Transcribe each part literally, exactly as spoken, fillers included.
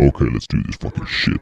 Okay, let's do this fucking shit.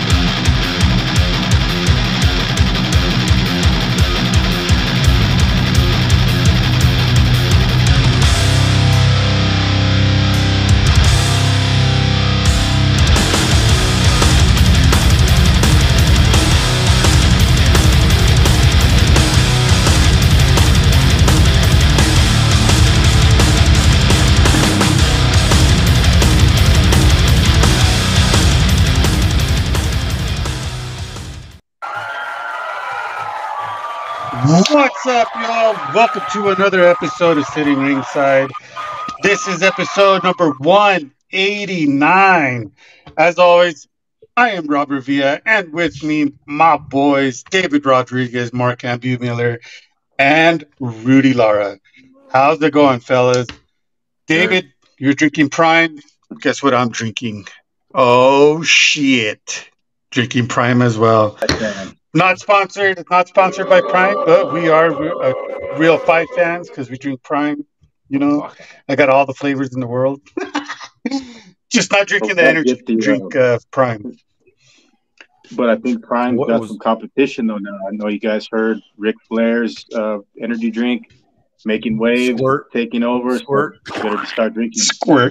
What's up, y'all? Welcome to another episode of Sitting Ringside. This is episode number one eighty-nine. As always, I am Robert Villa, and with me, my boys, David Rodriguez, Mark Ambumiller, and Rudy Lara. How's it going, fellas? David, you're drinking Prime. Guess what I'm drinking? Oh, shit. Drinking Prime as well. Not sponsored, not sponsored by Prime, but we are uh, real fight fans because we drink Prime. You know, I got all the flavors in the world. Just not drinking the energy the, drink uh, Prime. But I think Prime's got was... some competition though now. I know you guys heard Ric Flair's uh, energy drink making waves, Squirt. taking over. Squirt. So better start drinking. Squirt.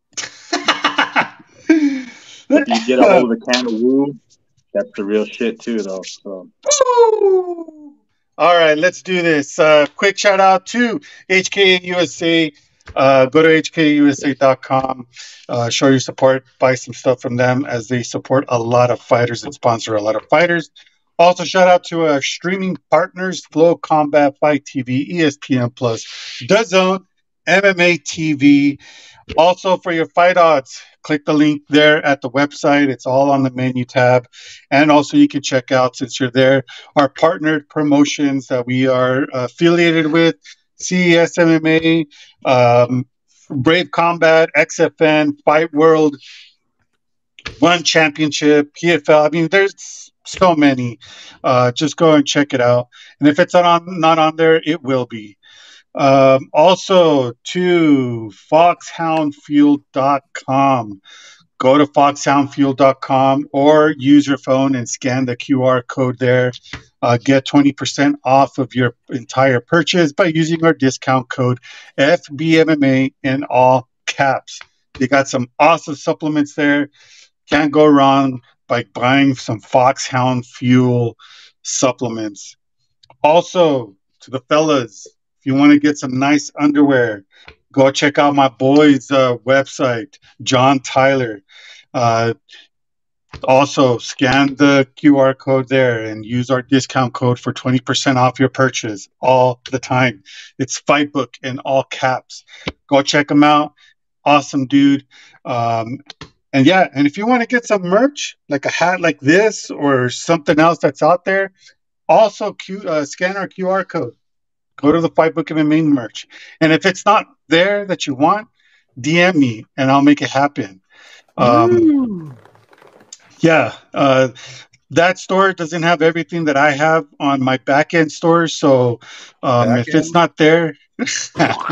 You get a hold of the can of Woo. That's the real shit too, though. So. All right, let's do this. Uh, quick shout out to H K A U S A. Uh, go to H K A U S A dot com. Uh, show your support. Buy some stuff from them as they support a lot of fighters and sponsor a lot of fighters. Also, shout out to our streaming partners: Flow Combat, Fight T V, E S P N Plus, DAZN, M M A T V. Also, for your fight odds, click the link there at the website. It's all on the menu tab. And also, you can check out, since you're there, our partnered promotions that we are affiliated with: C E S M M A, um, Brave Combat, X F N, Fight World, One Championship, P F L. I mean, there's so many. Uh, just go and check it out. And if it's not on, not on there, it will be. Um, also to foxhound fuel dot com. Go to foxhound fuel dot com or use your phone and scan the Q R code there. Uh, get twenty percent off of your entire purchase by using our discount code F B M M A in all caps. They got some awesome supplements there. Can't go wrong by buying some Foxhound Fuel supplements. Also, to the fellas, you want to get some nice underwear, go check out my boy's uh, website, John Tyler. Uh, also, scan the Q R code there and use our discount code for twenty percent off your purchase all the time. It's Fightbook in all caps. Go check him out. Awesome dude. Um, and yeah, and if you want to get some merch, like a hat like this or something else that's out there, also Q, uh, scan our Q R code. Go to the Fightbook M M A merch. And if it's not there that you want, D M me and I'll make it happen. Um, yeah, uh, that store doesn't have everything that I have on my back end store. So um, if it's not there, if,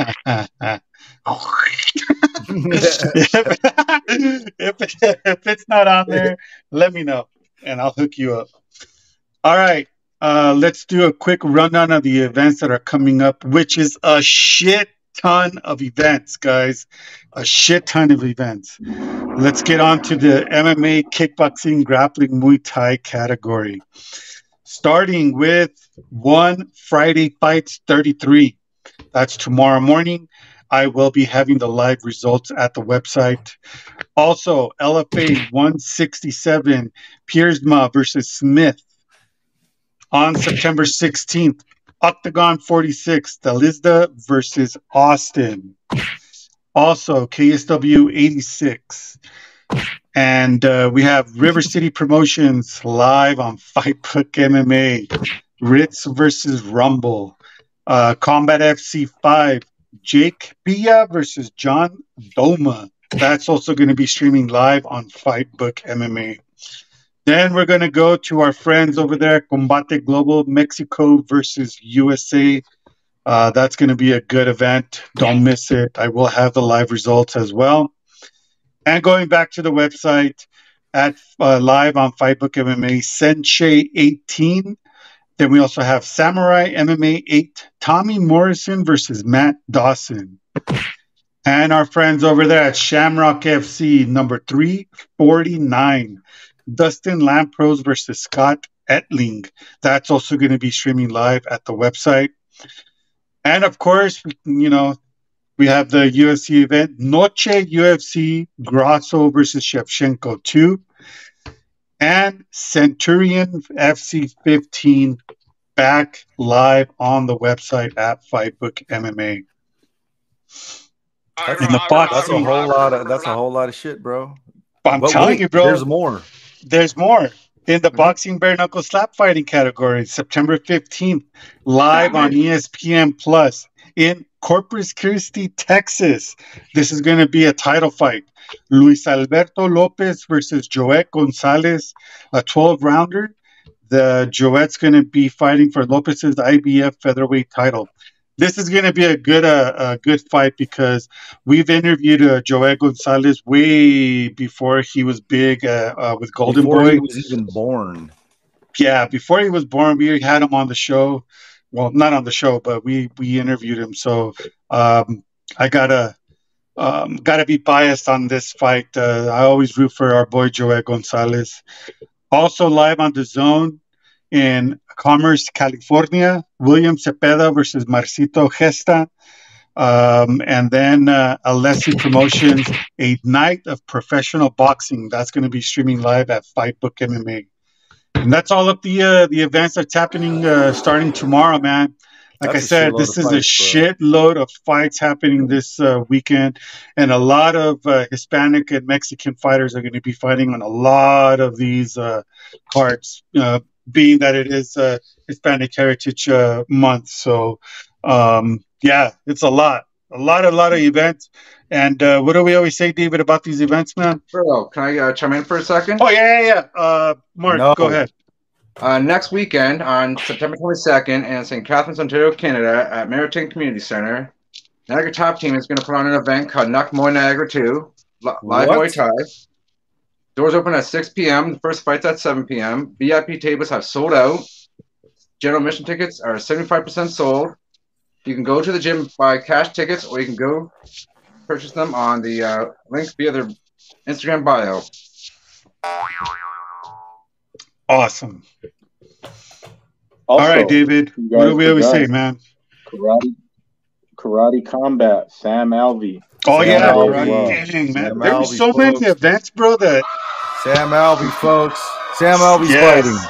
if, if it's not on there, let me know and I'll hook you up. All right. Uh, let's do a quick rundown of the events that are coming up, which is a shit ton of events, guys. A shit ton of events. Let's get on to the M M A, kickboxing, grappling, Muay Thai category. Starting with One Friday Fights thirty-three. That's tomorrow morning. I will be having the live results at the website. Also, L F A one sixty-seven, Piersma versus Smith. On September sixteenth, Octagon forty-six, Dalizda versus Austin. Also, K S W eighty-six. And uh, we have River City Promotions live on Fightbook M M A. Ritz versus Rumble. Uh, Combat F C five, Jake Pilla versus John Doma. That's also going to be streaming live on Fightbook M M A. Then we're going to go to our friends over there, Combate Global, Mexico versus U S A. Uh, that's going to be a good event. Don't miss it. I will have the live results as well. And going back to the website, at uh, live on Fightbook M M A, Sensei eighteen. Then we also have Samurai M M A eight, Tommy Morrison versus Matt Dawson. And our friends over there at Shamrock F C, number three forty-nine, Dustin Lampros versus Scott Etling. That's also going to be streaming live at the website. And of course, you know, we have the U F C event, Noche U F C, Grasso versus Shevchenko two. And Centurion F C fifteen back live on the website at Fightbook M M A. That's, in the box, that's a whole lot of that's a whole lot of shit, bro. I'm but telling wait, you, bro. There's more. There's more. In the mm-hmm. boxing bare knuckle slap fighting category, September fifteenth, live on E S P N Plus in Corpus Christi, Texas. This is going to be a title fight. Luis Alberto Lopez versus Joet Gonzalez, a twelve rounder. The Joet's going to be fighting for Lopez's I B F featherweight title. This is going to be a good uh, a good fight because we've interviewed uh, Joet Gonzalez way before he was big uh, uh, with Golden before Boy. He was even born. Yeah, before he was born, we had him on the show. Well, not on the show, but we we interviewed him. So um, I gotta. Um, gotta be biased on this fight. Uh, I always root for our boy Joet Gonzalez. Also live on the Zone in Commerce, California, William Cepeda versus Marcito Gesta. Um, and then uh, Alessi Promotions, a night of professional boxing. That's going to be streaming live at Fightbook M M A. And that's all of the uh, the events that's happening uh, starting tomorrow, man. Like That's I said, this is fights, a shitload of fights happening this uh, weekend, and a lot of uh, Hispanic and Mexican fighters are going to be fighting on a lot of these uh, cards, uh, being that it is uh, Hispanic Heritage uh, Month. So, um, yeah, it's a lot, a lot, a lot of events. And uh, what do we always say, David, about these events, man? Bro, can I uh, chime in for a second? Oh, yeah, yeah, yeah. Uh, Mark, no. go ahead. Uh, next weekend on September twenty-second in Saint Catharines, Ontario, Canada, at Meriton Community Center, Niagara Top Team is going to put on an event called Nuck Muay Niagara two, live Muay Thai. Doors open at six p.m. The first fight's at seven p.m. V I P tables have sold out. General admission tickets are seventy-five percent sold. You can go to the gym, buy cash tickets, or you can go purchase them on the uh, link via their Instagram bio. Awesome. Also, all right, David. What do we always say, man? Karate, karate Combat, Sam Alvey. Oh, Sam yeah. Alvey. Dang, man. There were so many folks. events, bro, that... Sam Alvey, folks. Sam Alvey's yes. fighting.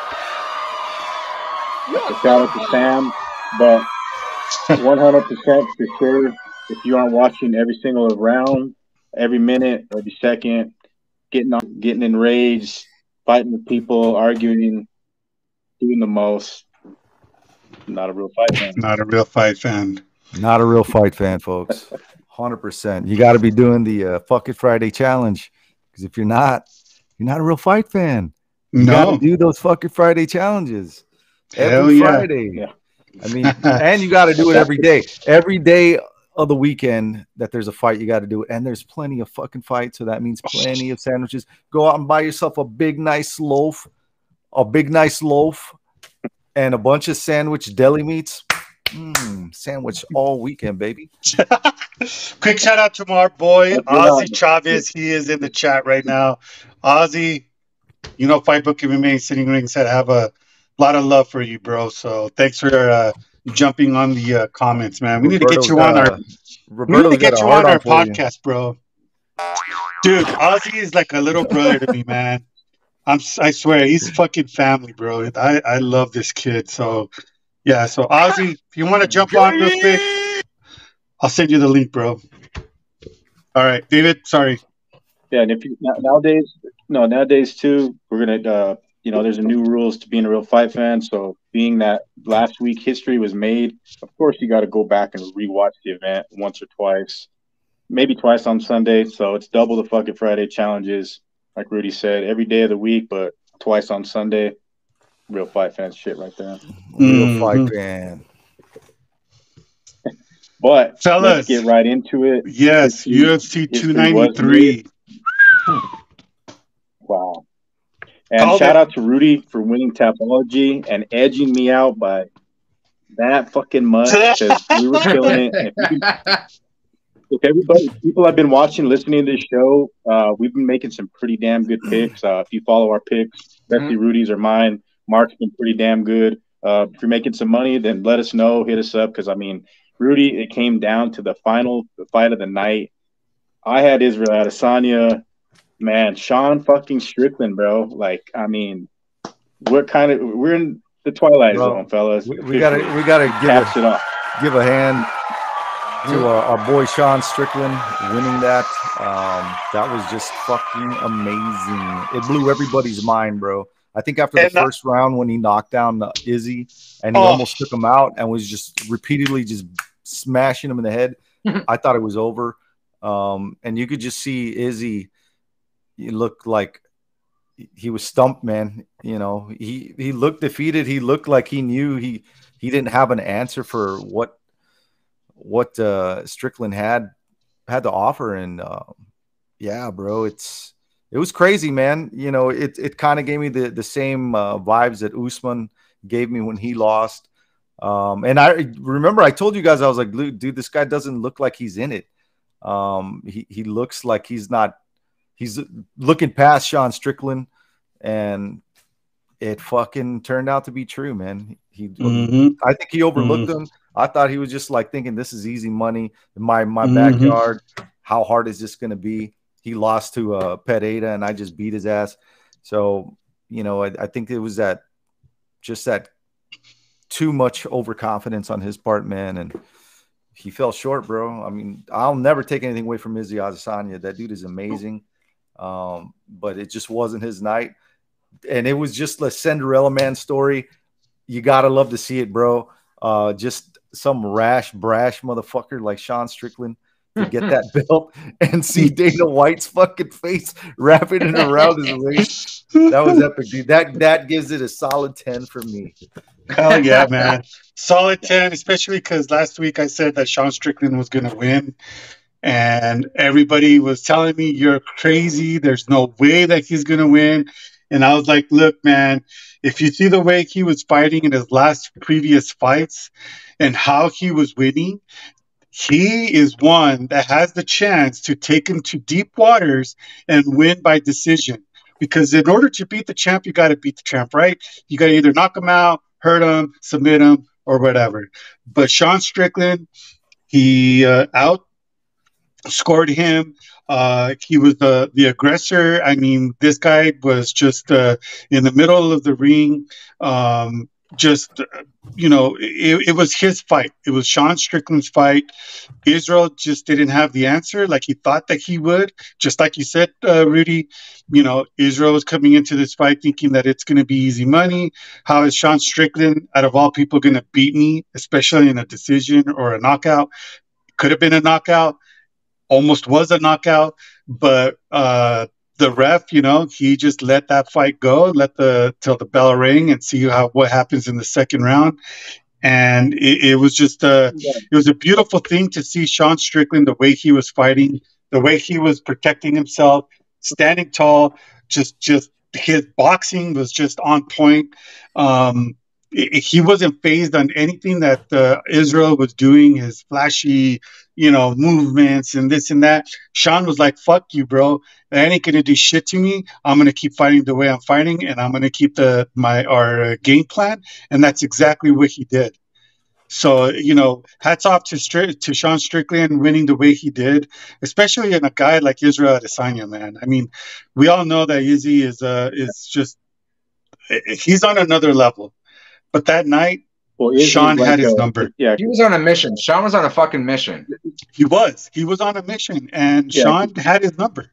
Shout out to Sam, but one hundred percent for sure, if you aren't watching every single round, every minute, every second, getting on, getting enraged, fighting with people, arguing, doing the most. Not a real fight fan. Not a real fight fan. Not a real fight fan, folks. one hundred percent. You got to be doing the uh, Fuck It Friday challenge. Because if you're not, you're not a real fight fan. You no. got to do those Fuck It Friday challenges. Hell every yeah. Friday. Yeah. I mean, and you got to do it every day. Every day of the weekend that there's a fight, you got to do it. And there's plenty of fucking fights, so that means plenty of sandwiches. Go out and buy yourself a big, nice loaf, a big, nice loaf, and a bunch of sandwich deli meats. Mm, sandwich all weekend, baby. Quick shout out to our boy, Ozzy Chavez. He is in the chat right now. Ozzy, you know, Fightbook M M A Sitting Ring said, have a lot of love for you, bro. So thanks for uh, jumping on the uh, comments, man. We Roberto's need to get you on our Roberto's we need to get you on our podcast, you. bro. Dude, Ozzy is like a little brother to me, man. I'm I swear he's fucking family, bro. I, I love this kid. So yeah, so Ozzy, if you want to jump on real quick, I'll send you the link, bro. All right, David, sorry. Yeah, and if you nowadays no nowadays too, we're gonna uh you know, there's a new rules to being a real fight fan. So being that last week history was made, of course you got to go back and rewatch the event once or twice, maybe twice on Sunday. So it's double the fucking Friday challenges, like Rudy said, every day of the week, but twice on Sunday. Real fight fan shit right there. Real mm-hmm. fight fan. But fellas, let's get right into it. Yes, U F C two ninety-three. Wow. And Called shout it. out to Rudy for winning Tapology and edging me out by that fucking much because we were killing it. And if, you can, if everybody, people have been watching, listening to this show, uh, we've been making some pretty damn good picks. Uh, if you follow our picks, especially Mhm. Rudy's or mine, Mark's been pretty damn good. Uh, if you're making some money, then let us know, hit us up because I mean, Rudy, it came down to the final the fight of the night. I had Israel Adesanya. Man, Sean fucking Strickland, bro. Like, I mean, what kind of we're in the twilight Bro, zone, fellas. We, we gotta we gotta give caps a it off. give a hand to our, our boy Sean Strickland winning that. Um, that was just fucking amazing. It blew everybody's mind, bro. I think after the And, uh, first round when he knocked down uh, Izzy and he Oh. almost took him out and was just repeatedly just smashing him in the head, I thought it was over. Um, and you could just see Izzy. He looked like he was stumped, man. You know, he he looked defeated. He looked like he knew he he didn't have an answer for what what uh, Strickland had had to offer. And uh, yeah, bro, it's it was crazy, man. You know, it it kind of gave me the the same uh, vibes that Usman gave me when he lost. Um, and I remember I told you guys, I was like, dude, this guy doesn't look like he's in it. Um, he he looks like he's not. He's looking past Sean Strickland, and it fucking turned out to be true, man. He, Mhm. I think he overlooked Mhm. him. I thought he was just like thinking this is easy money in my my Mhm. backyard. How hard is this going to be? He lost to uh, Pereira, and I just beat his ass. So you know, I, I think it was that just that too much overconfidence on his part, man, and he fell short, bro. I mean, I'll never take anything away from Izzy Adesanya. That dude is amazing. Um, but it just wasn't his night. And it was just a Cinderella man story. You gotta love to see it, bro. Uh, just some rash, brash motherfucker like Sean Strickland to get that belt and see Dana White's fucking face wrapping it around his waist. That was epic, dude. That that gives it a solid ten for me. Hell yeah, man. Solid ten, especially because last week I said that Sean Strickland was going to win. And everybody was telling me, you're crazy. There's no way that he's going to win. And I was like, look, man, if you see the way he was fighting in his last previous fights and how he was winning, he is one that has the chance to take him to deep waters and win by decision. Because in order to beat the champ, you got to beat the champ, right? You got to either knock him out, hurt him, submit him, or whatever. But Sean Strickland, he uh, out scored him. Uh, he was the the aggressor. I mean, this guy was just uh, in the middle of the ring. Um, just uh, you know, it, it was his fight. It was Sean Strickland's fight. Israel just didn't have the answer like he thought that he would. Just like you said, uh, Rudy. You know, Israel was coming into this fight thinking that it's going to be easy money. How is Sean Strickland, out of all people, going to beat me, especially in a decision or a knockout? Could have been a knockout. Almost was a knockout, but uh, the ref, you know, he just let that fight go, let the till the bell ring, and see how what happens in the second round. And it, it was just a, it was a beautiful thing to see Sean Strickland, the way he was fighting, the way he was protecting himself, standing tall. Just, just his boxing was just on point. Um, it, he wasn't phased on anything that uh, Israel was doing. His flashy, you know, movements and this and that. Sean was like, "Fuck you, bro. That ain't gonna do shit to me. I'm gonna keep fighting the way I'm fighting, and I'm gonna keep the my our uh, game plan." And that's exactly what he did. So, you know, hats off to Stri- to Sean Strickland winning the way he did, especially in a guy like Israel Adesanya, man. I mean, we all know that Izzy is uh is just he's on another level. But that night, Well, Izzy's Sean like had his a- number. Yeah, He was on a mission. Sean was on a fucking mission. He was. He was on a mission, and Yeah. Sean had his number.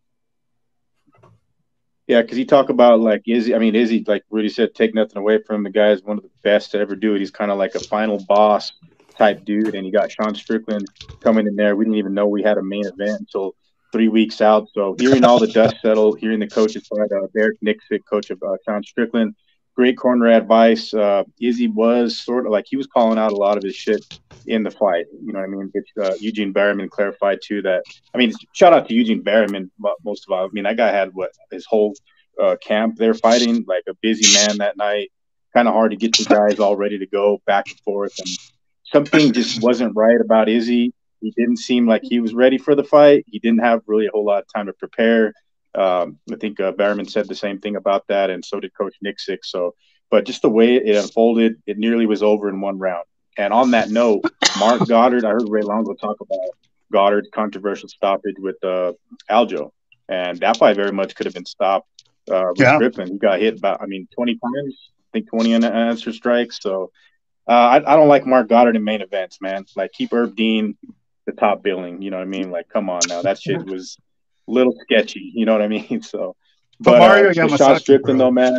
yeah, because you talk about like Izzy. I mean, Izzy, like Rudy said, take nothing away from him. The guy is one of the best to ever do it. He's kind of like a final boss type dude, and you got Sean Strickland coming in there. We didn't even know we had a main event until three weeks out. So hearing all the dust settle, hearing the coaches fight, uh, Derek Nixon, coach of uh, Sean Strickland, great corner advice. Uh, Izzy was sort of like he was calling out a lot of his shit in the fight. You know what I mean? Which uh, Eugene Berriman clarified too that. I mean, shout out to Eugene Berriman most of all. I mean, that guy had what his whole uh, camp they're fighting, like a busy man that night. Kind of hard to get the guys all ready to go back and forth, and something just wasn't right about Izzy. He didn't seem like he was ready for the fight. He didn't have really a whole lot of time to prepare. Um, I think uh, Behrman said the same thing about that, and so did Coach Nick Six. So, but just the way it unfolded, it nearly was over in one round. And on that note, Marc Goddard, I heard Ray Longo talk about Goddard's controversial stoppage with uh, Aljo, and that fight very much could have been stopped uh, with Yeah. Strickland. He got hit about, I mean, twenty times. I think twenty unanswered strikes. So uh, I, I don't like Marc Goddard in main events, man. Like, keep Herb Dean the top billing. You know what I mean? Like, come on now, that shit was a little sketchy. You know what I mean? So, But but Mario uh, Sean Yamasaki, Strickland, bro. though, man.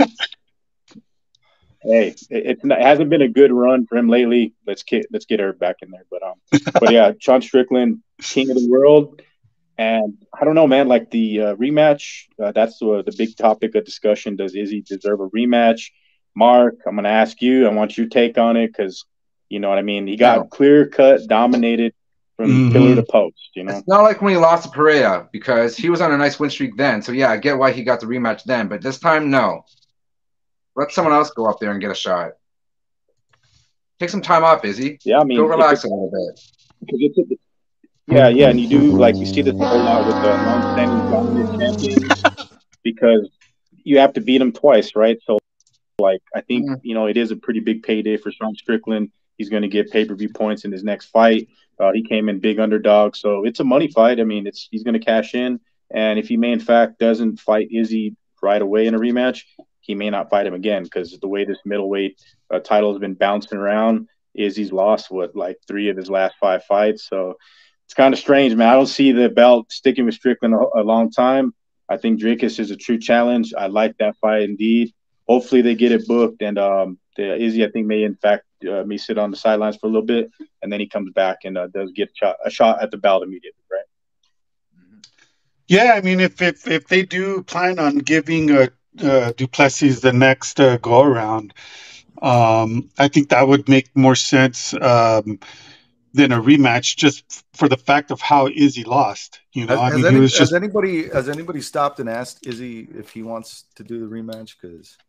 Hey, it, it's not, it hasn't been a good run for him lately. Let's get let's get Herb back in there. But um, but yeah, Sean Strickland, king of the world, and I don't know, man. Like the uh, rematch, uh, that's the the big topic of discussion. Does Izzy deserve a rematch? Mark, I'm gonna ask you. I want your take on it because you know what I mean. He got No. clear cut, dominated from Mhm. pillar to post. You know, It's not like when he lost to Pereira because he was on a nice win streak then. So yeah, I get why he got the rematch then, but this time, no. Let someone else go up there and get a shot. Take some time off, Izzy. yeah. I mean, Go if relax it- a little bit. 'cause it's a- yeah, yeah, and you do like you see this a whole lot with the long-standing dominant champions because you have to beat them twice, right? So, like, I think Mhm. you know it is a pretty big payday for Sean Strickland. He's going to get pay-per-view points in his next fight. Uh, he came in big underdog, so it's a money fight. I mean, it's he's going to cash in, and if he may in fact doesn't fight Izzy right away in a rematch, he may not fight him again because the way this middleweight uh, title has been bouncing around, Izzy's lost what like three of his last five fights. So it's kind of strange, man. I don't see the belt sticking with Strickland a, a long time. I think Dricus is a true challenge. I like that fight indeed. Hopefully they get it booked, and um, the Izzy I think may in fact uh, may sit on the sidelines for a little bit, and then he comes back and uh, does get a shot, a shot at the belt immediately, right? Yeah, I mean, if if if they do plan on giving uh, uh, Duplessis the next uh, go around, um, I think that would make more sense um, than a rematch, just for the fact of how Izzy lost. You know, Has, I has mean, any, he was has just. anybody has anybody stopped and asked Izzy if he wants to do the rematch? Because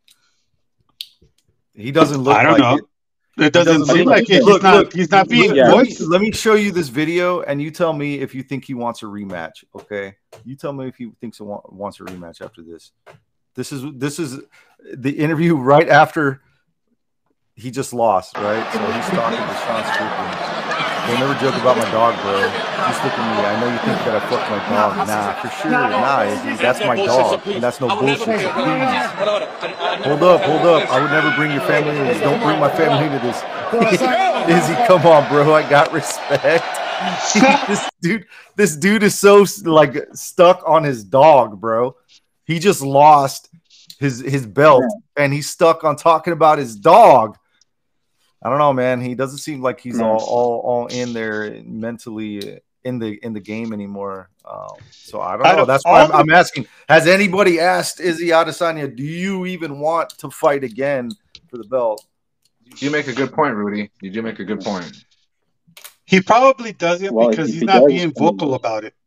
he doesn't look I don't like know. it. It doesn't doesn't seem look like like it. it. He's Look, not. look, He's not being let, Yeah. let me, voiced. let me show you this video, and you tell me if you think he wants a rematch. Okay, you tell me if he thinks he wa- wants a rematch after this. This is this is the interview right after he just lost, right? So he's talking to Sean Strickland. Don't ever joke about my dog, bro. Just look at me. I know you think that I fucked my dog. Nah, for sure. Nah, Izzy, that's my dog, and that's no bullshit. So please, hold up, hold up. I would never bring your family into this. Don't bring my family into this. Izzy, come on, bro. I got respect. this dude, this dude is so like stuck on his dog, bro. He just lost his his belt, and he's stuck on talking about his dog. I don't know, man. He doesn't seem like he's all, all all in there mentally in the in the game anymore. Um, so I don't Out know. of That's why all I'm, I'm asking. Has anybody asked Izzy Adesanya, do you even want to fight again for the belt? You do make a good point, Rudy. You do make a good point. He probably doesn't Well, because if he's he not does, being I mean, vocal about it.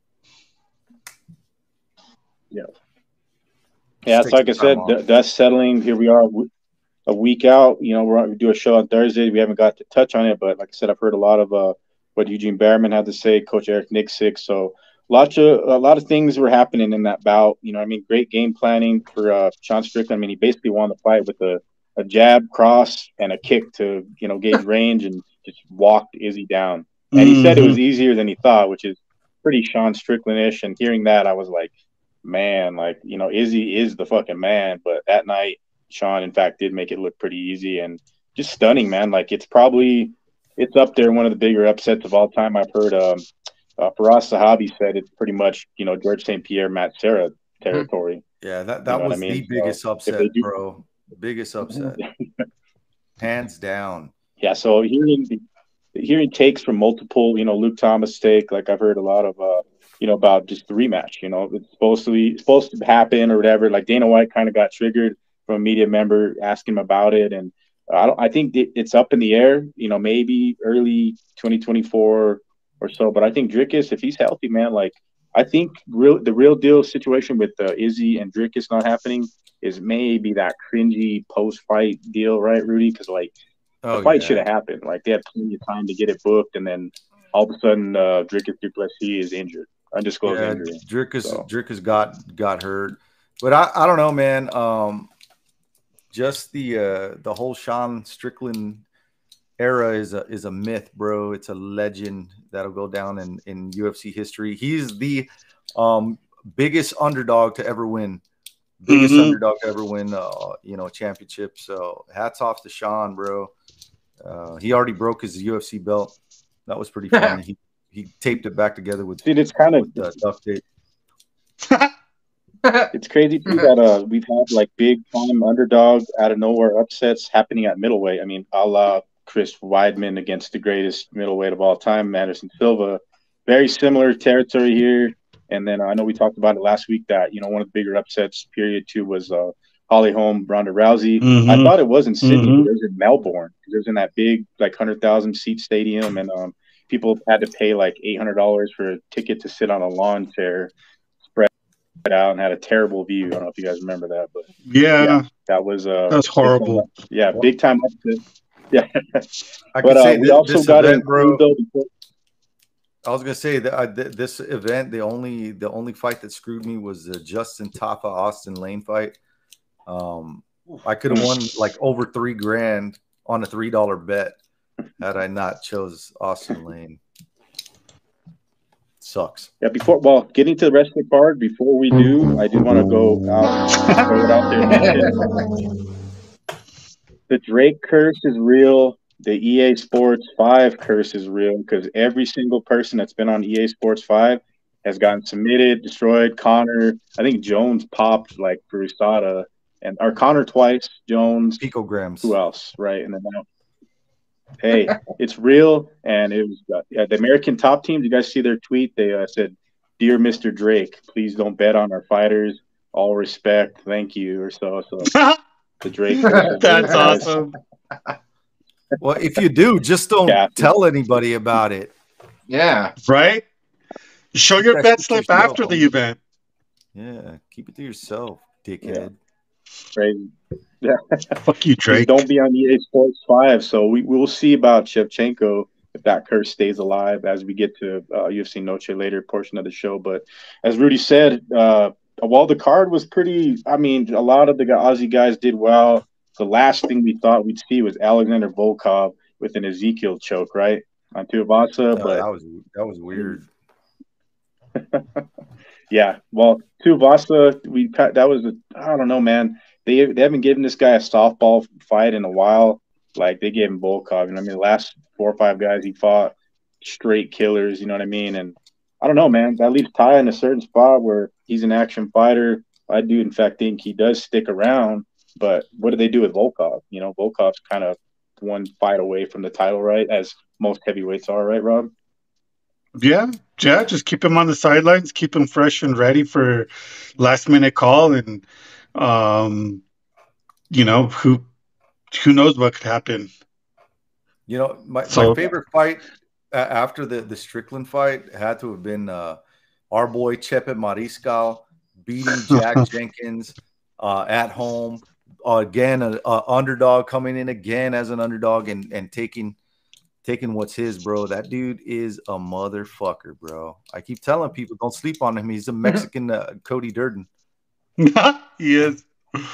yeah. Just Yeah, it's take like some I time said, off. th- that's settling. Here we are w- a week out. You know, we're going to do a show on Thursday. We haven't got to touch on it, but like I said, I've heard a lot of uh, what Eugene Behrman had to say, Coach Eric Nixick. So lots of a lot of things were happening in that bout. You know, I mean, great game planning for uh, Sean Strickland. I mean, he basically won the fight with a, a jab, cross, and a kick to you know gauge range and just walked Izzy down. And he said it was Mhm. easier than he thought, which is pretty Sean Strickland-ish. And hearing that, I was like, man, like, you know, Izzy is the fucking man. But that night, Sean, in fact, did make it look pretty easy and just stunning, man. Like, it's probably, it's up there, one of the bigger upsets of all time. I've heard um, uh, Faraz Sahabi said it's pretty much, you know, George Saint Pierre, Matt Serra territory. Yeah, that, You that know what I was mean? the biggest So if they upset, do, bro. Biggest upset. Hands down. yeah. So hearing hearing takes from multiple, you know, Luke Thomas take, like I've heard a lot of, uh, you know, about just the rematch. You know, it's supposed to be supposed to happen or whatever. Like Dana White kind of got triggered from a media member asking him about it, and I don't. I think it, it's up in the air. You know, maybe early twenty twenty-four or so. But I think Dricus, if he's healthy, man, like I think real the real deal situation with uh, Izzy and Dricus not happening is maybe that cringy post fight deal, right, Rudy? Because like Oh, the fight yeah. should have happened. Like they had plenty of time to get it booked, and then all of a sudden, uh, Dricus du Plessis is injured, undisclosed Yeah, injury. Dricus So. Dricus got got hurt, but I, I don't know, man. Um, just the uh, the whole Sean Strickland era is a is a myth, bro. It's a legend that'll go down in in U F C history. He's the um biggest underdog to ever win, biggest Mhm. underdog to ever win, uh, you know, championship. So hats off to Sean, bro. Uh, he already broke his U F C belt. That was pretty funny. he he taped it back together with, Dude, it's kind of with uh, duct tape. it's crazy too that uh we've had like big time underdog out of nowhere upsets happening at middleweight. I mean, a la Chris Weidman against the greatest middleweight of all time, Anderson Silva. Very similar territory here. And then uh, I know we talked about it last week that you know one of the bigger upsets period too was uh Holly Holm, Ronda Rousey. Mhm. I thought it was in Sydney, Mhm. but it was in Melbourne. It was in that big like hundred thousand seat stadium, and um people had to pay like eight hundred dollars for a ticket to sit on a lawn chair spread out and had a terrible view. I don't know if you guys remember that, but Yeah, yeah, that was uh that's horrible. yeah, big time upset. Yeah, I but could say uh, we thi- also this got to event, bro. include though. Before, I was gonna say that I, th- this event, the only the only fight that screwed me was the Justin Tafa Austin Lane fight. Um, I could have won like over three grand on a three dollar bet had I not chose Austin Lane. Sucks. yeah, before well, getting to the rest of the card. Before we do, I do want to go out, throw it out there. Mention the Drake curse is real. The E A Sports five curse is real because every single person that's been on E A Sports five has gotten submitted, destroyed. Connor, I think Jones popped like for U S A D A, and or Connor twice, Jones, Picograms. who else, right? And then now, hey, it's real, and it was uh, yeah, the American top teams. You guys see their tweet? They uh, said, "Dear Mister Drake, please don't bet on our fighters. All respect, thank you," or so. So the Drake curse is That's real, guys. awesome. Well, if you do, just don't Yeah. tell anybody about it. Yeah. Right? Show your That bet shit slip yourself. after the event. Yeah, keep it to yourself, dickhead. Crazy. Fuck you, Just Drake. don't be on E A Sports five. So we we'll see about Shevchenko if that curse stays alive as we get to uh, U F C Noche later portion of the show. But as Rudy said, uh, while the card was pretty, I mean, a lot of the Aussie guys did well. The last thing we thought we'd see was Alexander Volkov with an Ezekiel choke, right, on Tuivasa. No, but that was that was weird. yeah, well, Tuivasa, we that was a, I don't know, man. They they haven't given this guy a softball fight in a while. Like they gave him Volkov, and I mean, the last four or five guys he fought, straight killers. You know what I mean? And I don't know, man. That leaves Ty in a certain spot where he's an action fighter. I do, in fact, think he does stick around. But what do they do with Volkov? You know, Volkov's kind of one fight away from the title, right? As most heavyweights are, right, Rob? Yeah, yeah. Just keep him on the sidelines, keep him fresh and ready for last minute call, and um, you know who who knows what could happen. You know, my, So- my favorite fight uh, after the, the Strickland fight had to have been uh, our boy Chepe Mariscal beating Jack Jenkins uh, at home. Uh, again, an underdog coming in again as an underdog and, and taking taking what's his, bro. That dude is a motherfucker, bro. I keep telling people, don't sleep on him. He's a Mexican uh, Cody Durden. He is.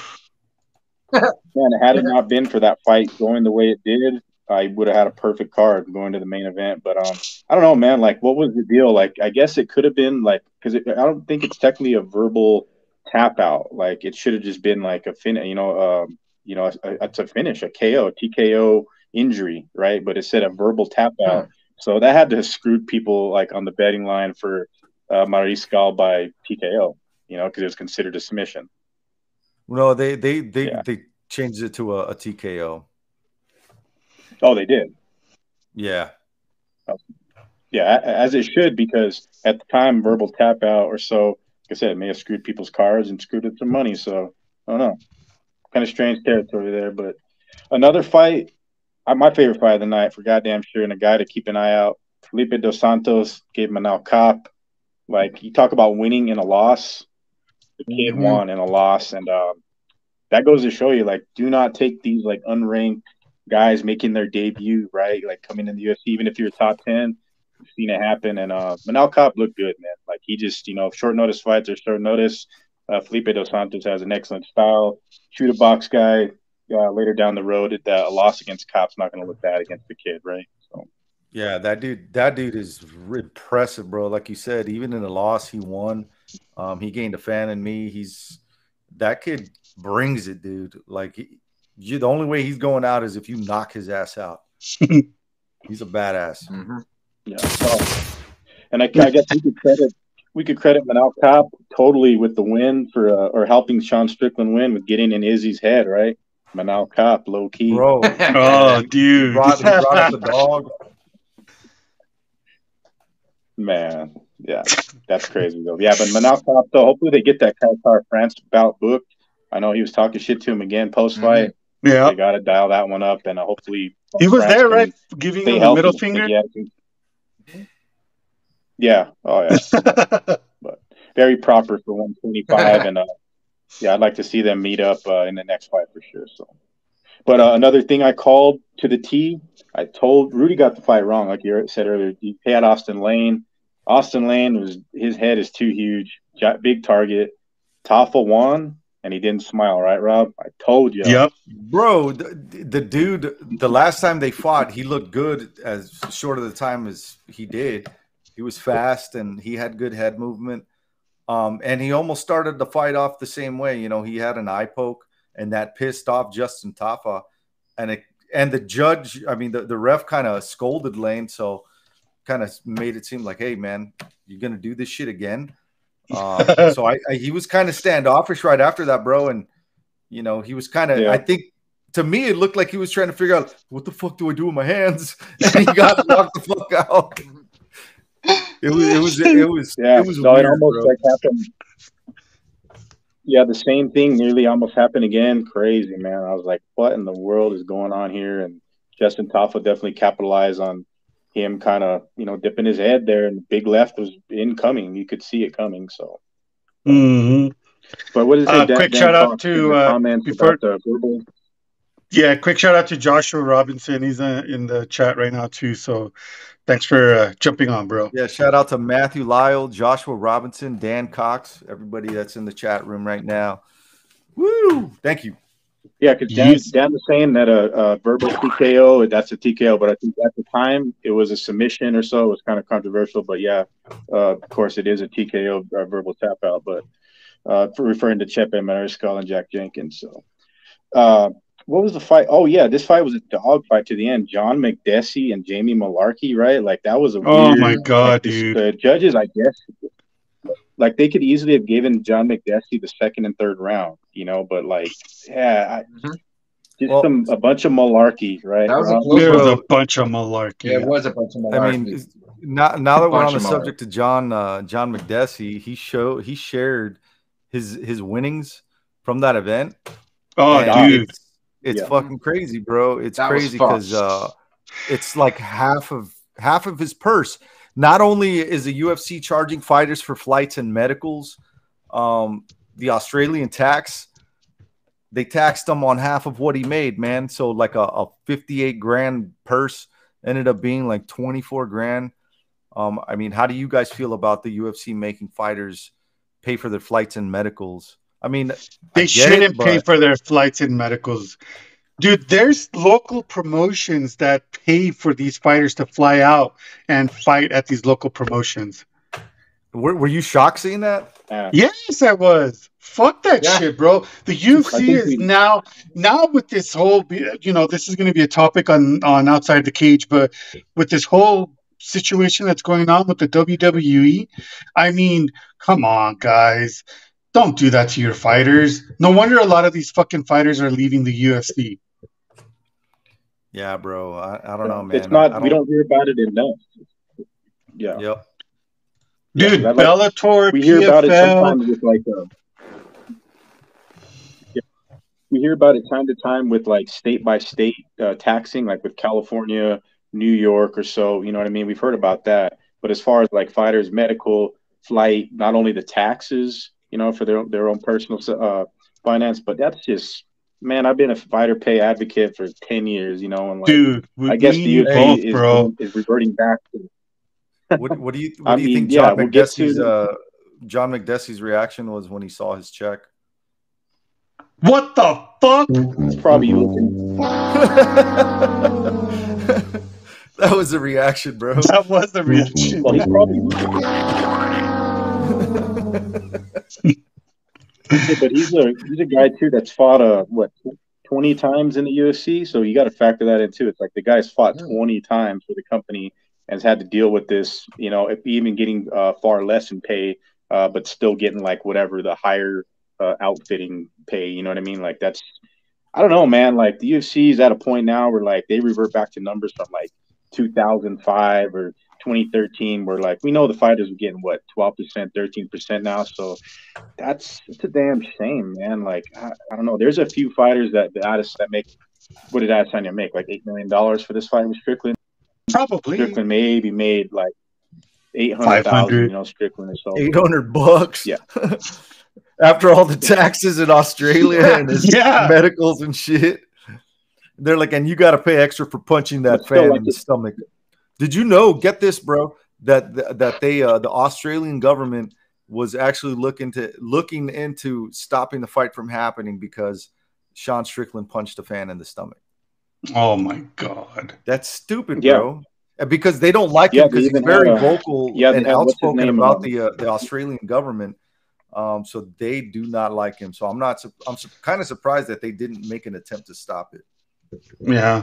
Man, had it not been for that fight going the way it did, I would have had a perfect card going to the main event. But um, I don't know, man. Like, what was the deal? Like, I guess it could have been like because I don't think it's technically a verbal tap out. Like, it should have just been like a fin. You know, um, you know, a, it's a finish, a K O, T K O injury, right? But it said a verbal tap out, so that had to have screwed people like on the betting line for uh, Mariscal by T K O. You know, because it was considered a submission. No, they they they Yeah. they changed it to a, a T K O. Oh, they did. Yeah. Yeah, a- as it should, because at the time, verbal tap out or so, like I said, it may have screwed people's cards and screwed up some money. So I don't know. Kind of strange territory there. But another fight, uh, my favorite fight of the night for goddamn sure, and a guy to keep an eye out. Felipe Dos Santos gave Manel Cop. Like you talk about winning in a loss, the kid Mhm. won in a loss, and um, that goes to show you, like, do not take these like unranked guys making their debut, right? Like coming in the U F C, even if you're top ten, you've seen it happen. And uh, Manal Cop looked good, man. Like he just, you know, short notice fights are short notice. Uh, Felipe Dos Santos has an excellent style. Shoot a box guy. Uh, later down the road, it, uh, a loss against Cop's not going to look bad against the kid, right? So Yeah, that dude, that dude is impressive, bro. Like you said, even in the loss, he won. Um, he gained a fan in me. He's that kid brings it, dude. Like he, you, the only way he's going out is if you knock his ass out. He's a badass. Mm-hmm. yeah. So, and I, I guess we could credit we could credit Manal Cop totally with the win for uh, or helping Sean Strickland win with getting in Izzy's head, right? Manal Cop, low key, Bro. Oh, he dude. brought, he brought up the dog. man. Yeah, that's crazy though. Yeah, but Manal Cop, though, hopefully they get that Qatar France bout booked. I know he was talking shit to him again post fight. Yeah. They got to dial that one up, and uh, hopefully He was France there, can right? Giving stay him the healthy. middle Like, finger. yeah, yeah, oh yeah, but very proper for one twenty-five, and uh, yeah, I'd like to see them meet up uh, in the next fight for sure. So, but uh, another thing I called to the T, I told Rudy got the fight wrong, like you said earlier. He had Austin Lane. Austin Lane was his head is too huge, big target. Tafa won, and he didn't smile, right, Rob? I told you. Yep. Bro, the, the dude, the last time they fought, he looked good as short of the time as he did. He was fast and he had good head movement. Um, and he almost started the fight off the same way. You know, he had an eye poke and that pissed off Justin Tafa. And it, and the judge, I mean, the, the ref kind of scolded Lane. So kind of made it seem like, hey, man, you're going to do this shit again. Um, so I, I he was kind of standoffish right after that, bro. And, you know, he was kind of, Yeah. I think, to me, it looked like he was trying to figure out, what the fuck do I do with my hands? And he got knocked the fuck out. It was, it was, it was, Yeah, it was no, weird, it almost bro. like happened. Yeah, the same thing nearly almost happened again. Crazy, man. I was like, what in the world is going on here? And Justin Tafa definitely capitalized on him kind of, you know, dipping his head there, and the big left was incoming. You could see it coming. So, Mm-hmm. but what is it? Uh, Dan, quick Dan shout out Cox, to, your uh, comments before- about the verbal. Yeah, quick shout out to Joshua Robinson. He's uh, in the chat right now too. So thanks for uh, jumping on, bro. Yeah, shout out to Matthew Lyle, Joshua Robinson, Dan Cox, everybody that's in the chat room right now. Woo! Thank you. Yeah, because Dan, Yes. Dan was saying that a, a verbal T K O, that's a T K O, but I think at the time it was a submission or so. It was kind of controversial, but yeah, uh, of course it is a T K O, a verbal tap out, but uh, for referring to Chepe Mariscal and Jack Jenkins. So, uh, what was the fight? Oh yeah, this fight was a dog fight to the end. John McDessie and Jamie Malarkey, right? Like that was a Oh weird. my God, like, dude. The judges, I guess, like they could easily have given John McDessie the second and third round, you know, but like, yeah, I, Mhm. just Well- some a bunch of malarkey, right? That was a Rob? close There was Bro. a bunch of malarkey. Yeah, it was a bunch of I malarkey. mean, now, now that we're Bunch on the of subject to John uh, John McDessie, he showed he shared his his winnings from that event. Oh, and dude. it's, it's Yeah. fucking crazy, bro. It's That was crazy because fucked. uh, it's like half of half of his purse. Not only is the U F C charging fighters for flights and medicals, um, the Australian tax, they taxed him on half of what he made, man. So like a, a fifty-eight grand purse ended up being like twenty-four grand. Um, I mean, how do you guys feel about the U F C making fighters pay for their flights and medicals? I mean, I They get shouldn't it, pay but- for their flights and medicals. Dude, there's local promotions that pay for these fighters to fly out and fight at these local promotions. Were, were you shocked seeing that? Yeah. Yes, I was. Fuck that Yeah. shit, bro. The U F I C think is we- now, now with this whole, you know, this is going to be a topic on, on Outside the Cage, but with this whole situation that's going on with the W W E, I mean, come on, guys. Don't do that to your fighters. No wonder a lot of these fucking fighters are leaving the U F C. Yeah, bro. I, I don't know, man. It's not. I We don't hear about it enough. Yeah, Yep. Yeah, Dude, I like- Bellator, we hear P F L. about it sometimes with like. Uh, yeah. We hear about it time to time with like state by state uh, taxing, like with California, New York, or so. You know what I mean? We've heard about that, but as far as like fighters' medical, flight, not only the taxes, you know, for their their own personal uh, finance, but that's just, man, I've been a fighter pay advocate for ten years, you know, and like, Dude, we, I guess me the and you U F C both, is bro. is reverting back to. What what do you I what do you mean, think yeah, John we'll get McDessie's to. uh John McDessie's reaction was when he saw his check? What the fuck? It's probably looking. That was the reaction, bro. That was the reaction. Well, he's probably. Yeah, but he's a he's a guy too that's fought uh what twenty times in the U F C, so you got to factor that in too. It's like the guy's fought twenty times for the company and has had to deal with this, you know, even getting uh, far less in pay, uh, but still getting like whatever the higher uh, outfitting pay. You know what I mean? Like that's, I don't know, man. Like the U F C is at a point now where like they revert back to numbers from like two thousand five or twenty thirteen, where like we know the fighters are getting what twelve percent, thirteen percent now. So that's it's a damn shame, man. Like I, I don't know. There's a few fighters that the artists that make, what did Adesanya make? Like eight million dollars for this fight with Strickland. Probably. Strickland maybe made like eight hundred thousand. You know, Strickland or so. Eight hundred bucks. Yeah. After all the taxes in Australia and his Yeah. medicals and shit, they're like, and you got to pay extra for punching that But still, fan like in the it- stomach. Did you know? Get this, bro. That that they uh, the Australian government was actually looking to looking into stopping the fight from happening because Sean Strickland punched a fan in the stomach. Oh my god. That's stupid, Yeah. bro. And because they don't like Yeah, him they because he's even very had a- vocal yeah, they and had- what's his outspoken name, about um, the uh, the Australian government. Um, so they do not like him. So I'm not. su- I'm su- kind of surprised that they didn't make an attempt to stop it. Yeah.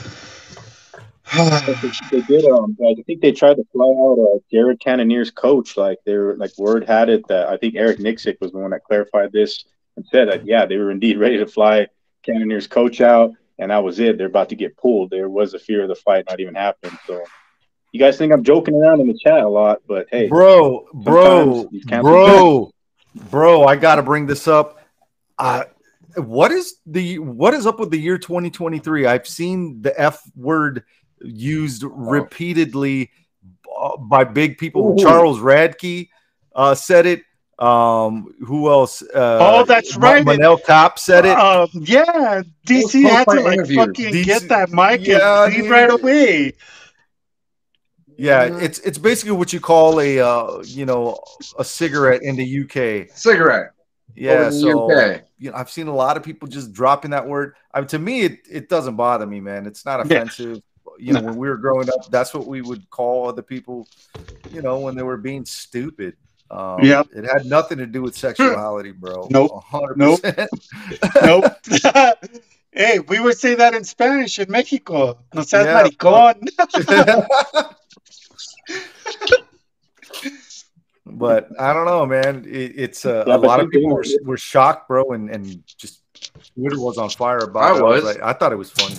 They did. Um, I think they tried to fly out uh, Jared Cannonier's coach. Like they were, like word had it that I think Eric Nixick was the one that clarified this and said that yeah, they were indeed ready to fly Cannonier's coach out, and that was it. They're about to get pulled. There was a fear of the fight not even happening. So you guys think I'm joking around in the chat a lot, but hey, Bro, bro, sometimes these council bro, bro, I got to bring this up. Uh, what is the what is up with the year twenty twenty-three? I've seen the F word used repeatedly uh, by big people. Ooh. Charles Radke uh, said it. Um, who else? Uh, Oh, that's right. Manel Cop said it. Um, yeah, D C Those had to post-fight like interviews. fucking D C get that mic Yeah, and leave dude. right away. Yeah, it's it's basically what you call a uh, you know a cigarette in the U K. Cigarette. Yeah, Over in the so U K. you know, I've seen a lot of people just dropping that word. I mean, to me, it, it doesn't bother me, man. It's not Yeah. offensive. You know, when we were growing up, that's what we would call other people, you know, when they were being stupid. Um, Yep. It had nothing to do with sexuality, bro. Nope. one hundred Nope. percent. Nope. Hey, we would say that in Spanish in Mexico. No seas Yeah. maricón. But I don't know, man. It, it's uh, Yeah, a but lot of think people about were, were shocked, bro, and, and just Twitter was on fire about I it. was. like, I thought it was funny.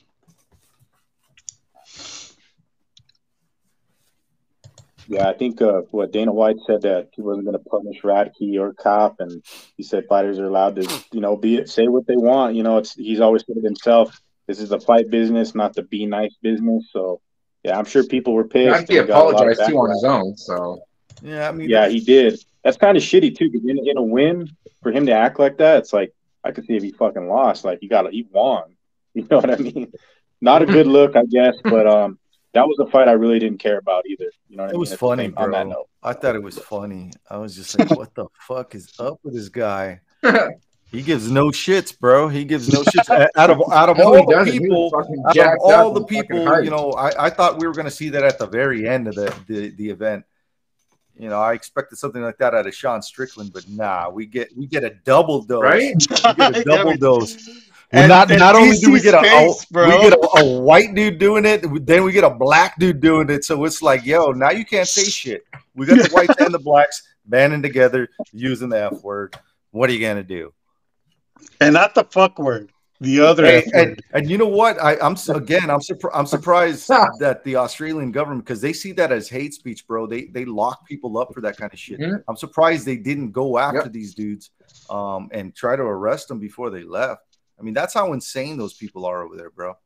Yeah, I think uh, what Dana White said that he wasn't going to punish Radke or Cop, and he said fighters are allowed to, you know, be it, say what they want. You know, it's he's always said it himself. This is the fight business, not the be nice business. So, yeah, I'm sure people were pissed. Radke and got a lot of apologized too on backlash. his own. So Yeah, I mean, Yeah, he did. That's kind of shitty too, because in, in a win for him to act like that, it's like I could see if he fucking lost. Like he got, he won. You know what I mean? Not a good look, I guess, but um, that was a fight I really didn't care about either. You know what I it mean? was At the funny, same- on that bro. note. I thought it was funny. I was just like, what the fuck is up with this guy? He gives no shits, bro. He gives no shits. Out of out of No, all he the doesn't. He was people, fucking out of jacked all up the and fucking people, hyped. you know, I, I thought we were going to see that at the very end of the, the the event. You know, I expected something like that out of Sean Strickland, but nah, we get we get a double dose. right? We get a double Yeah, dose. Well, And- not and not only do we D C's get a, face, a bro. we get a, a white dude doing it, then we get a black dude doing it. So it's like, yo, now you can't say shit. We got the whites and the blacks banding together using the F word. What are you gonna do? And not the fuck word. The other Hey, F and, word. and you know what? I, I'm s- again, I'm surprised. I'm surprised that the Australian government, because they see that as hate speech, bro. They they lock people up for that kind of shit. Mhm. I'm surprised they didn't go after Yep. these dudes, um, and try to arrest them before they left. I mean, that's how insane those people are over there, bro.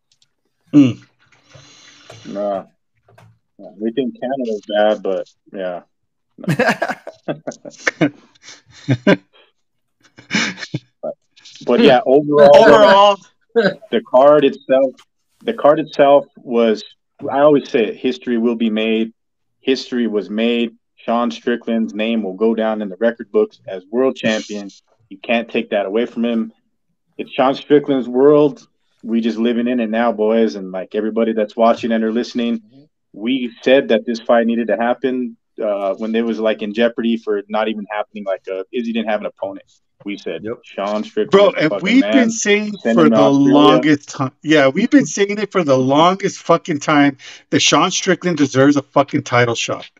Nah. Yeah, we think Canada's bad, but yeah, but, but yeah, overall, overall, the card itself, the card itself was. I always say it, history will be made. History was made. Sean Strickland's name will go down in the record books as world champion. You can't take that away from him. It's Sean Strickland's world. We just living in it now, boys, and like everybody that's watching and or listening. We said that this fight needed to happen uh, when there was like in jeopardy for it not even happening. Like uh, Izzy didn't have an opponent. We said, Yep. Sean Strickland. bro, and we've man. been saying Send for him to the Australia. longest time. Yeah, we've been saying it for the longest fucking time that Sean Strickland deserves a fucking title shot.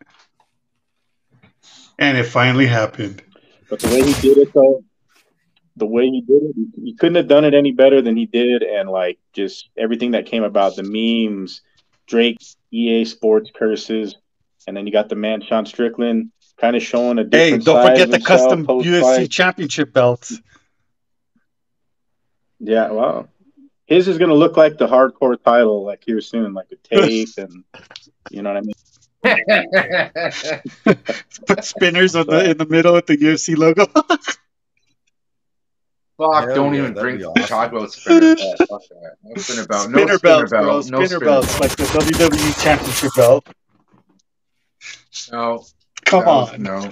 And it finally happened. But the way he did it, though, the way he did it, he couldn't have done it any better than he did. And, like, just everything that came about, the memes, Drake, E A Sports curses, and then you got the man, Sean Strickland, kind of showing a Hey, different don't side forget of the himself custom post-fight. U F C championship belt. Yeah, well, his is going to look like the hardcore title, like here soon, like a tape and, you know what I mean? Put spinners on the in the middle with the U F C logo. Fuck, Hell don't yeah, even that'd bring be awesome. talk about spinner belt. Fuck that. No spinner belt. No Spinner spinner belts, bro. belt. No Spinner spinner belts, like the W W E championship belt. No. Come no, on. No.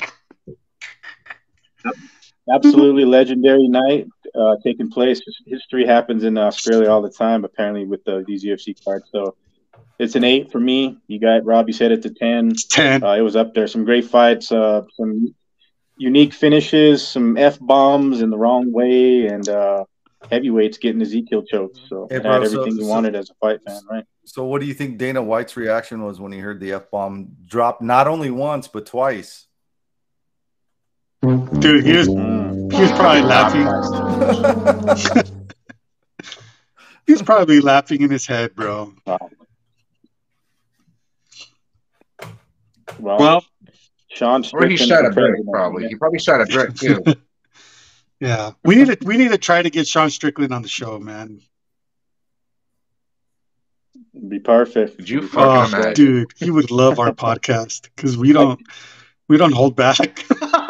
Absolutely legendary night uh, taking place. History happens in Australia all the time, apparently, with the, these U F C cards. So it's an eight for me. You got Robbie said it's a ten. It's ten. Uh, it was up there. Some great fights, uh, some unique finishes, some F bombs in the wrong way, and uh, heavyweights getting Ezekiel chokes. So Hey, it bro, had so- everything you so- wanted as a fight fan, right? So, what do you think Dana White's reaction was when he heard the F bomb drop not only once but twice? Dude, he was, Mm. he was probably laughing. He was probably laughing in his head, bro. Wow. Well, Well, Sean Or he Strickland shot for a brick, president. probably. He probably shot a brick, too. yeah, we need to we need to try to get Sean Strickland on the show, man. Be perfect. Could you Oh, fucking imagine? dude, he would love our podcast because we don't we don't hold back.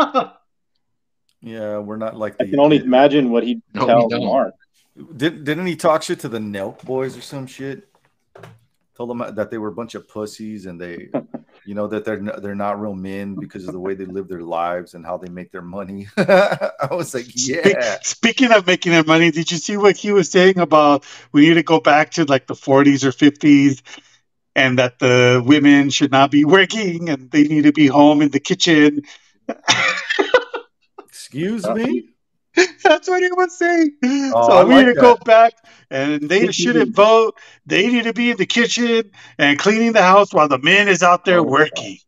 Yeah, we're not like I the. can only imagine what he'd No, tell we don't. Mark. Did, didn't he talk shit to the Nelk boys or some shit? Told them that they were a bunch of pussies and they, you know, that they're n- they're not real men because of the way they live their lives and how they make their money. I was like, Spe- yeah. Speaking of making their money, did you see what he was saying about we need to go back to like the forties or fifties and that the women should not be working and they need to be home in the kitchen? Excuse Uh, me. That's what he was saying. Oh, so I we like need to that. go back and they shouldn't vote. They need to be in the kitchen and cleaning the house while the man is out there Oh, working.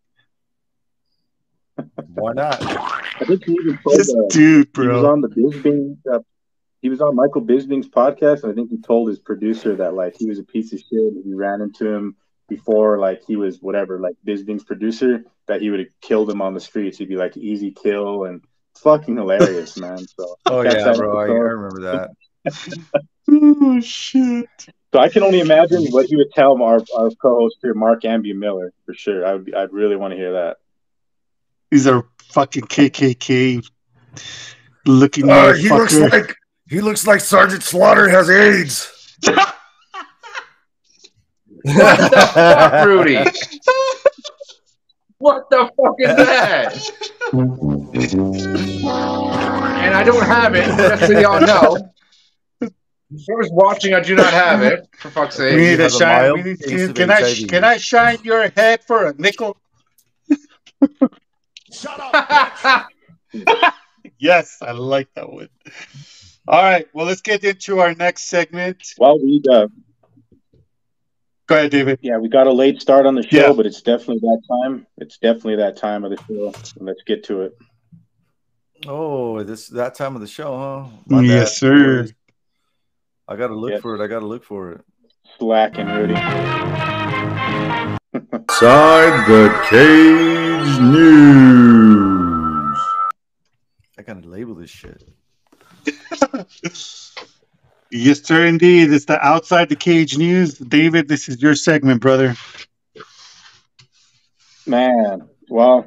Why not? I think he even told This uh, dude, he was bro. on the Bisbing. Uh, he was on Michael Bisbing's podcast, and I think he told his producer that like he was a piece of shit. And he ran into him before, like he was whatever, like Bisbing's producer, that he would have killed him on the streets. He'd be like easy kill, and it's fucking hilarious, man. So Oh catch yeah, that bro. I, I episode. remember that. Oh, shit. So I can only imagine what he would tell our our co-host here, Mark Ambie Miller, for sure. I would be, I'd really want to hear that. These are fucking K K K looking Uh, he looks motherfucker. like he looks like Sergeant Slaughter has AIDS. What the fuck, Rudy? What the fuck is that? And I don't have it, just so y'all know. Whoever's watching, I do not have it. For fuck's We sake. need to have a shine. mild We need, case can, of can I H I V. can I shine your head for a nickel? Yes, I like that one. All right, well, let's get into our next segment. Well, we uh, Go ahead, David. yeah, we got a late start on the show, Yeah. but it's definitely that time. It's definitely that time of the show. Let's get to it. Oh, this that time of the show, huh? My bad. Yes, sir. I gotta look Yes. for it. I gotta look for it. Slacking, Rudy. Inside the Cage News. I gotta label this shit. Yes, sir, indeed. It's the Outside the Cage News. David, this is your segment, brother. Man, well,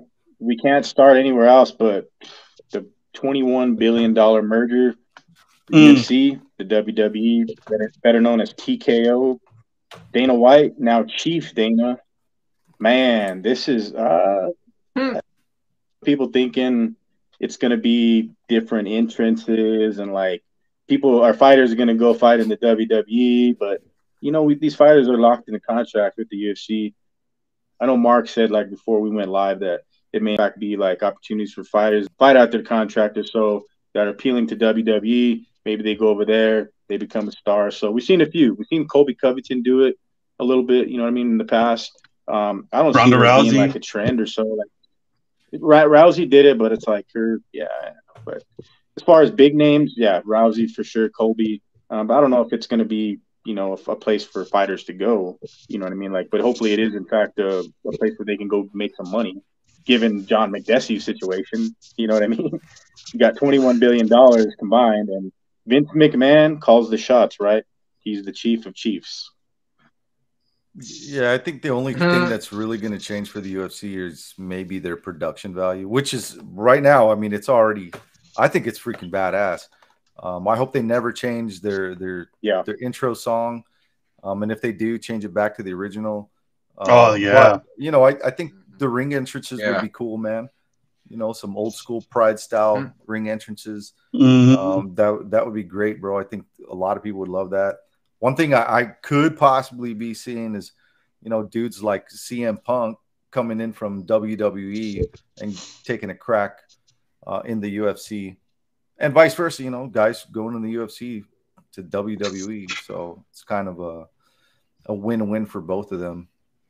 we can't start anywhere else, but the twenty-one billion dollar merger, the Mm. U F C, the W W E, better, better known as T K O, Dana White, now Chief Dana. Man, this is uh, Hmm. people thinking it's going to be different entrances and like people, our fighters are going to go fight in the W W E, but you know, we, these fighters are locked in a contract with the U F C. I know Mark said like before we went live that it may in fact be like opportunities for fighters to fight out their contractors, so that are appealing to W W E. Maybe they go over there, they become a star. So we've seen a few. We've seen Colby Covington do it a little bit. You know what I mean in the past. Um, I don't Ronda see her being Rousey. like a trend or so. Like Ra- Rousey did it, but it's like her, yeah. But as far as big names, yeah, Rousey for sure, Colby. Um, but I don't know if it's going to be, you know, a, a place for fighters to go. You know what I mean? Like, but hopefully it is in fact a, a place where they can go make some money. Given John McDessie's situation, you know what I mean? You got twenty-one billion dollars combined, and Vince McMahon calls the shots, right? He's the chief of chiefs. Yeah, I think the only Mhm. thing that's really going to change for the U F C is maybe their production value, which is right now. I mean, it's already. I think it's freaking badass. Um, I hope they never change their their Yeah. their intro song, um, and if they do, change it back to the original. Um, Oh, yeah. but, you know, I, I think the ring entrances Yeah. would be cool, man. You know, some old school Pride style Mhm. ring entrances. Mhm. Um, that that would be great, bro. I think a lot of people would love that. One thing I, I could possibly be seeing is, you know, dudes like C M Punk coming in from W W E and taking a crack uh, in the U F C, and vice versa. You know, guys going in the U F C to W W E, so it's kind of a a win-win for both of them.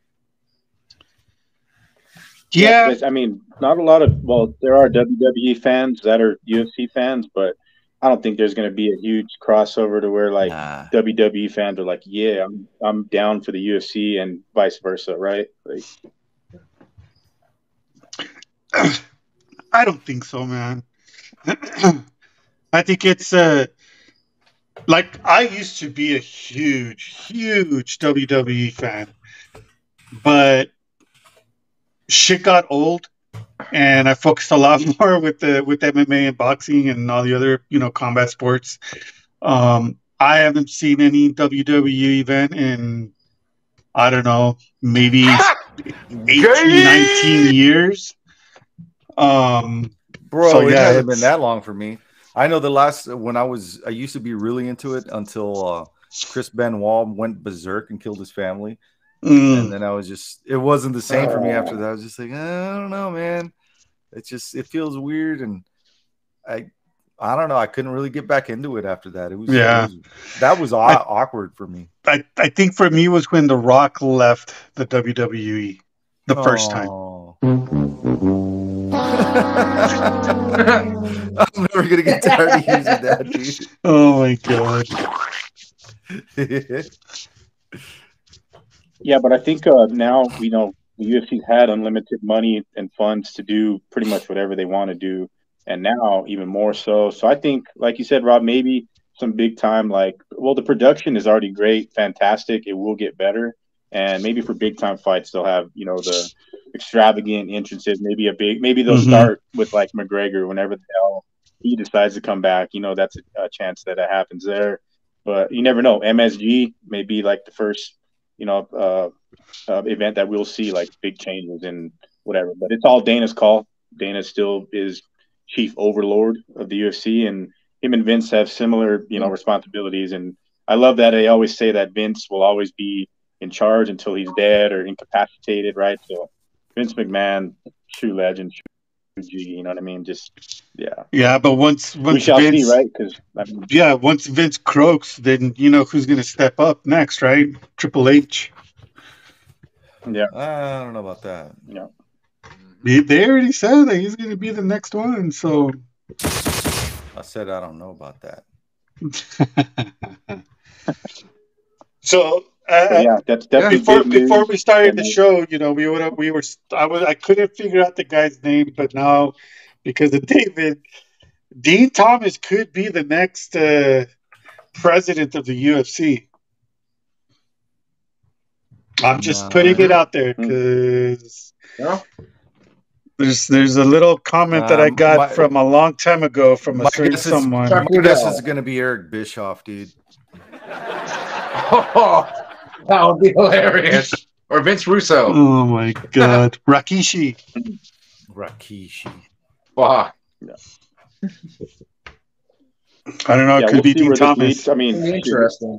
Yeah. because, I mean, not a lot of, well, there are W W E fans that are U F C fans, but I don't think there's going to be a huge crossover to where like Nah. W W E fans are like, yeah, I'm I'm down for the U F C and vice versa, right? Like, I don't think so, man. I think it's uh like I used to be a huge, huge W W E fan, but shit got old, and I focused a lot more with the with M M A and boxing and all the other you know combat sports. Um, I haven't seen any W W E event in I don't know maybe eighteen, nineteen years. Um, Bro, So, it yeah, hasn't been it's- that long for me. I know the last when I was I used to be really into it until uh, Chris Benoit went berserk and killed his family, mm, and then I was just it wasn't the same for me after that. I was just like, I don't know, man. It's just it feels weird, and I I don't know. I couldn't really get back into it after that. It was Yeah. it was, that was aw- awkward for me. I I think for me was when The Rock left the W W E the first time. Oh. I'm never gonna get tired of using that, dude. Oh my god. yeah, but I think uh, now we know the U F C's had unlimited money and funds to do pretty much whatever they want to do, and now even more so. So I think, like you said, Rob, maybe some big time like, well, the production is already great, fantastic. It will get better, and maybe for big time fights they'll have you know the extravagant entrances. Maybe a big, maybe they'll Mhm. start with like McGregor whenever the hell he decides to come back. You know, that's a, a chance that it happens there. But you never know. M S G may be like the first, you know, uh, uh, event that we'll see like big changes in whatever. But it's all Dana's call. Dana still is chief overlord of the U F C, and him and Vince have similar, you know, responsibilities. And I love that they always say that Vince will always be in charge until he's dead or incapacitated, right? So Vince McMahon, true legend, true G. You know what I mean? Just yeah, Yeah, but once once we shall Vince, see, right? Because I mean, yeah, once Vince croaks, then you know who's gonna step up next, right? Triple H. yeah, I don't know about that. yeah. They, they already said that he's gonna be the next one, so I said I don't know about that. so So, uh, yeah, that's definitely before big news. before we started the And- show, you know, we would we were I was I couldn't figure out the guy's name, but now because of David, Dean Thomas could be the next uh, president of the U F C. I'm just Nah. putting it out there because Yeah. There's there's a little comment that I Um, got my- from a long time ago from a My certain guess is, someone. my guess is going to be Eric Bischoff, dude. Oh, that would be hilarious. Or Vince Russo. Oh my god, Rakishi. Rakishi. Fuck. I don't know. It Yeah, could we'll be see Dean where this Thomas. leads. I mean, Interesting.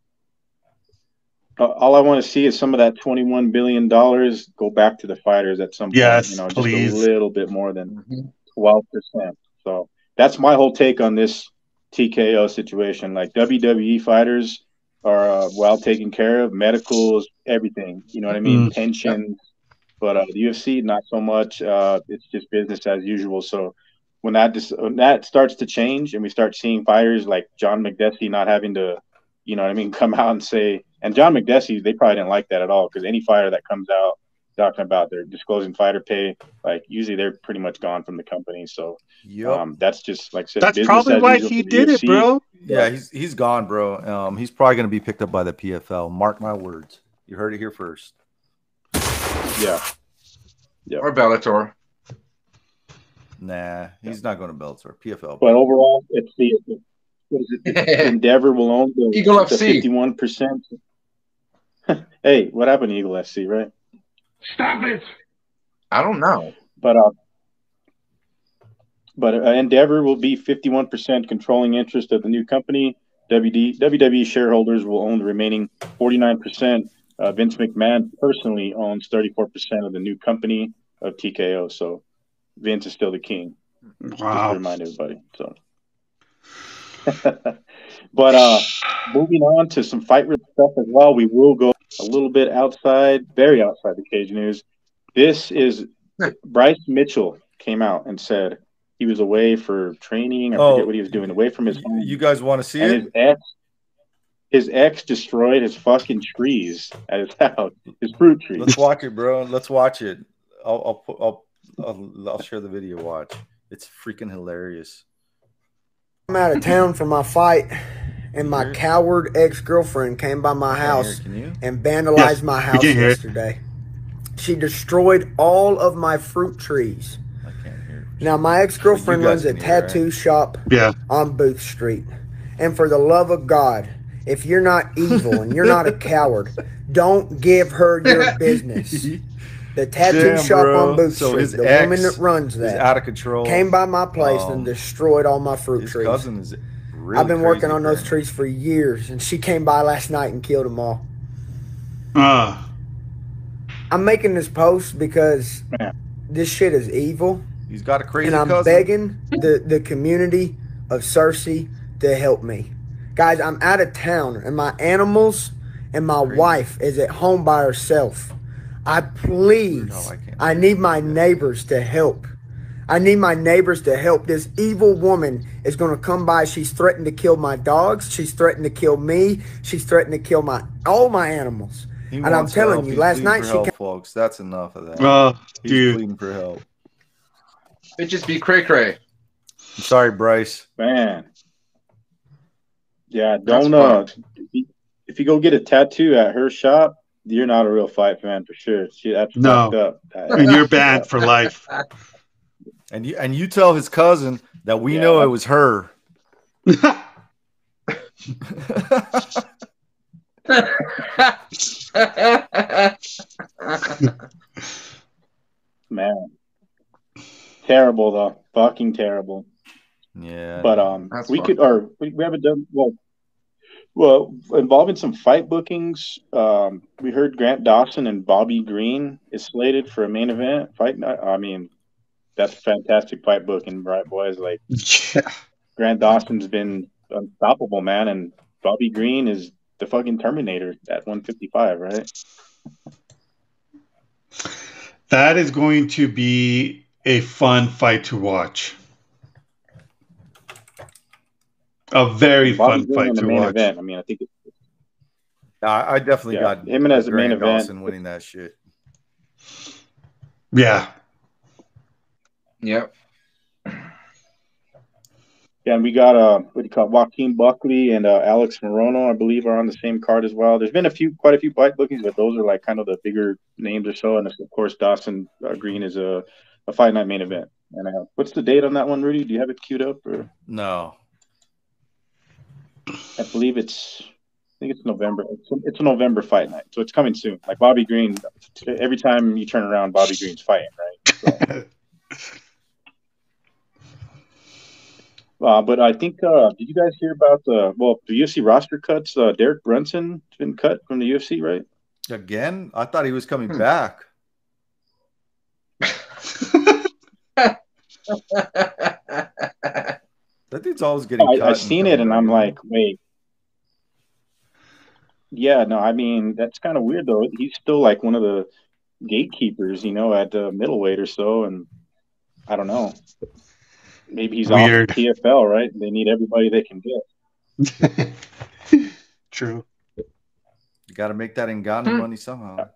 Uh, all I want to see is some of that twenty-one billion dollars go back to the fighters at some point. Yes, You know, please. just a little bit more than Mm-hmm. twelve percent. So that's my whole take on this T K O situation. Like W W E fighters are uh, well taken care of, medicals, everything. You know what I mean? Mm. Pensions. But uh, the U F C, not so much. Uh, it's just business as usual. So when that dis- when that starts to change and we start seeing fighters like John McDessie not having to, you know what I mean, come out and say, and John McDessie, they probably didn't like that at all, because any fighter that comes out talking about they're disclosing fighter pay, like usually they're pretty much gone from the company. So Yep. um, that's just like I said. That's business probably as why usual he for the did U F it, C. bro. Yeah, he's he's gone, bro. Um, he's probably going to be picked up by the P F L. Mark my words. You heard it here first. Yeah. Or Bellator. Nah, he's not going to Bellator. P F L. But overall, it's the what is it? Endeavor will own the Eagle the F C. fifty-one percent. Hey, what happened to Eagle F C, right? Stop it! I don't know. But uh, but uh, Endeavor will be fifty-one percent controlling interest of the new company. W D, W W E shareholders will own the remaining forty-nine percent. Uh, Vince McMahon personally owns thirty-four percent of the new company of T K O. So Vince is still the king. Just to Wow. remind everybody. So, but uh, moving on to some fight related stuff as well. We will go a little bit outside, very outside the cage news. This is Bryce Mitchell came out and said he was away for training. I Oh, forget what he was doing, away from his home. You guys want to see and it? his ex, his ex destroyed his fucking trees at his house, his fruit trees. Let's watch it, bro. Let's watch it. I'll I'll put I'll I'll, I'll share the video. Watch. It's freaking hilarious. I'm out of town for my fight, and my coward ex-girlfriend came by my house Can you? and vandalized Yes, my we house can hear it. yesterday. She destroyed all of my fruit trees. I can't hear. Now, my ex-girlfriend You guys runs a can hear, tattoo right? shop Yeah. on Booth Street. And for the love of God, if you're not evil and you're not a coward, don't give her your business. The tattoo Damn, shop bro. on Booth So Street, his the ex woman that runs He's that, out of control. came by my place Um, and destroyed all my fruit His trees. cousin is really I've been crazy working on those apparently. trees for years, and she came by last night and killed them all. Uh, I'm making this post because Yeah. this shit is evil, He's got a crazy and I'm cousin. begging the, the community of Cersei to help me. Guys, I'm out of town, and my animals and my wife is at home by herself. I please, No, I can't. I need my neighbors to help. I need my neighbors to help. This evil woman is going to come by. She's threatened to kill my dogs. She's threatened to kill me. She's threatened to kill my all my animals. He And I'm wants telling help. you, He's last pleading night for she help, came- folks. That's enough of that. oh, He's dude. pleading for help. Bitches be cray cray. I'm sorry, Bryce. Man. Yeah, That's don't uh if you, if you go get a tattoo at her shop, you're not a real fight fan for sure. She that's No. fucked up. And you're banned for life. And you and you tell his cousin that we Yeah. know it was her. Man. Terrible though. Fucking terrible. Yeah. But um That's we fucked could or we, we haven't done well well involving some fight bookings. Um we heard Grant Dawson and Bobby Green is slated for a main event fight night. I mean, that's a fantastic fight booking, right, boys? Like Yeah. Grant Dawson's been unstoppable, man, and Bobby Green is the fucking Terminator at one fifty-five, right? That is going to be a fun fight to watch. A very Bobby fun Green fight in the to main watch. event. I mean, I think it's, I, I definitely Yeah, got him and as a main Grant event. Dawson winning that shit. Yeah. Yep. yeah, and we got uh, what do you call it? Joaquin Buckley and uh, Alex Morono, I believe, are on the same card as well. There's been a few, quite a few fight bookings, but those are like kind of the bigger names or so. And of course, Dawson uh, Green is a a fight night main event. And uh, what's the date on that one, Rudy? Do you have it queued up? Or No. I believe it's, I think it's November. It's a, it's a November fight night, so it's coming soon. Like Bobby Green, every time you turn around, Bobby Green's fighting, right? So. Uh, but I think, uh, did you guys hear about the, well, the U F C roster cuts? Uh, Derek Brunson's been cut from the U F C, right? Again? I thought he was coming hmm. back. That dude's always getting I, cut. I've seen it, and I'm like, wait. Yeah, no, I mean, that's kind of weird, though. He's still like one of the gatekeepers, you know, at the middleweight or so, and I don't know. Maybe he's Weird. off the P F L, right? They need everybody they can get. True. You got to make that Ngannou hmm. money somehow.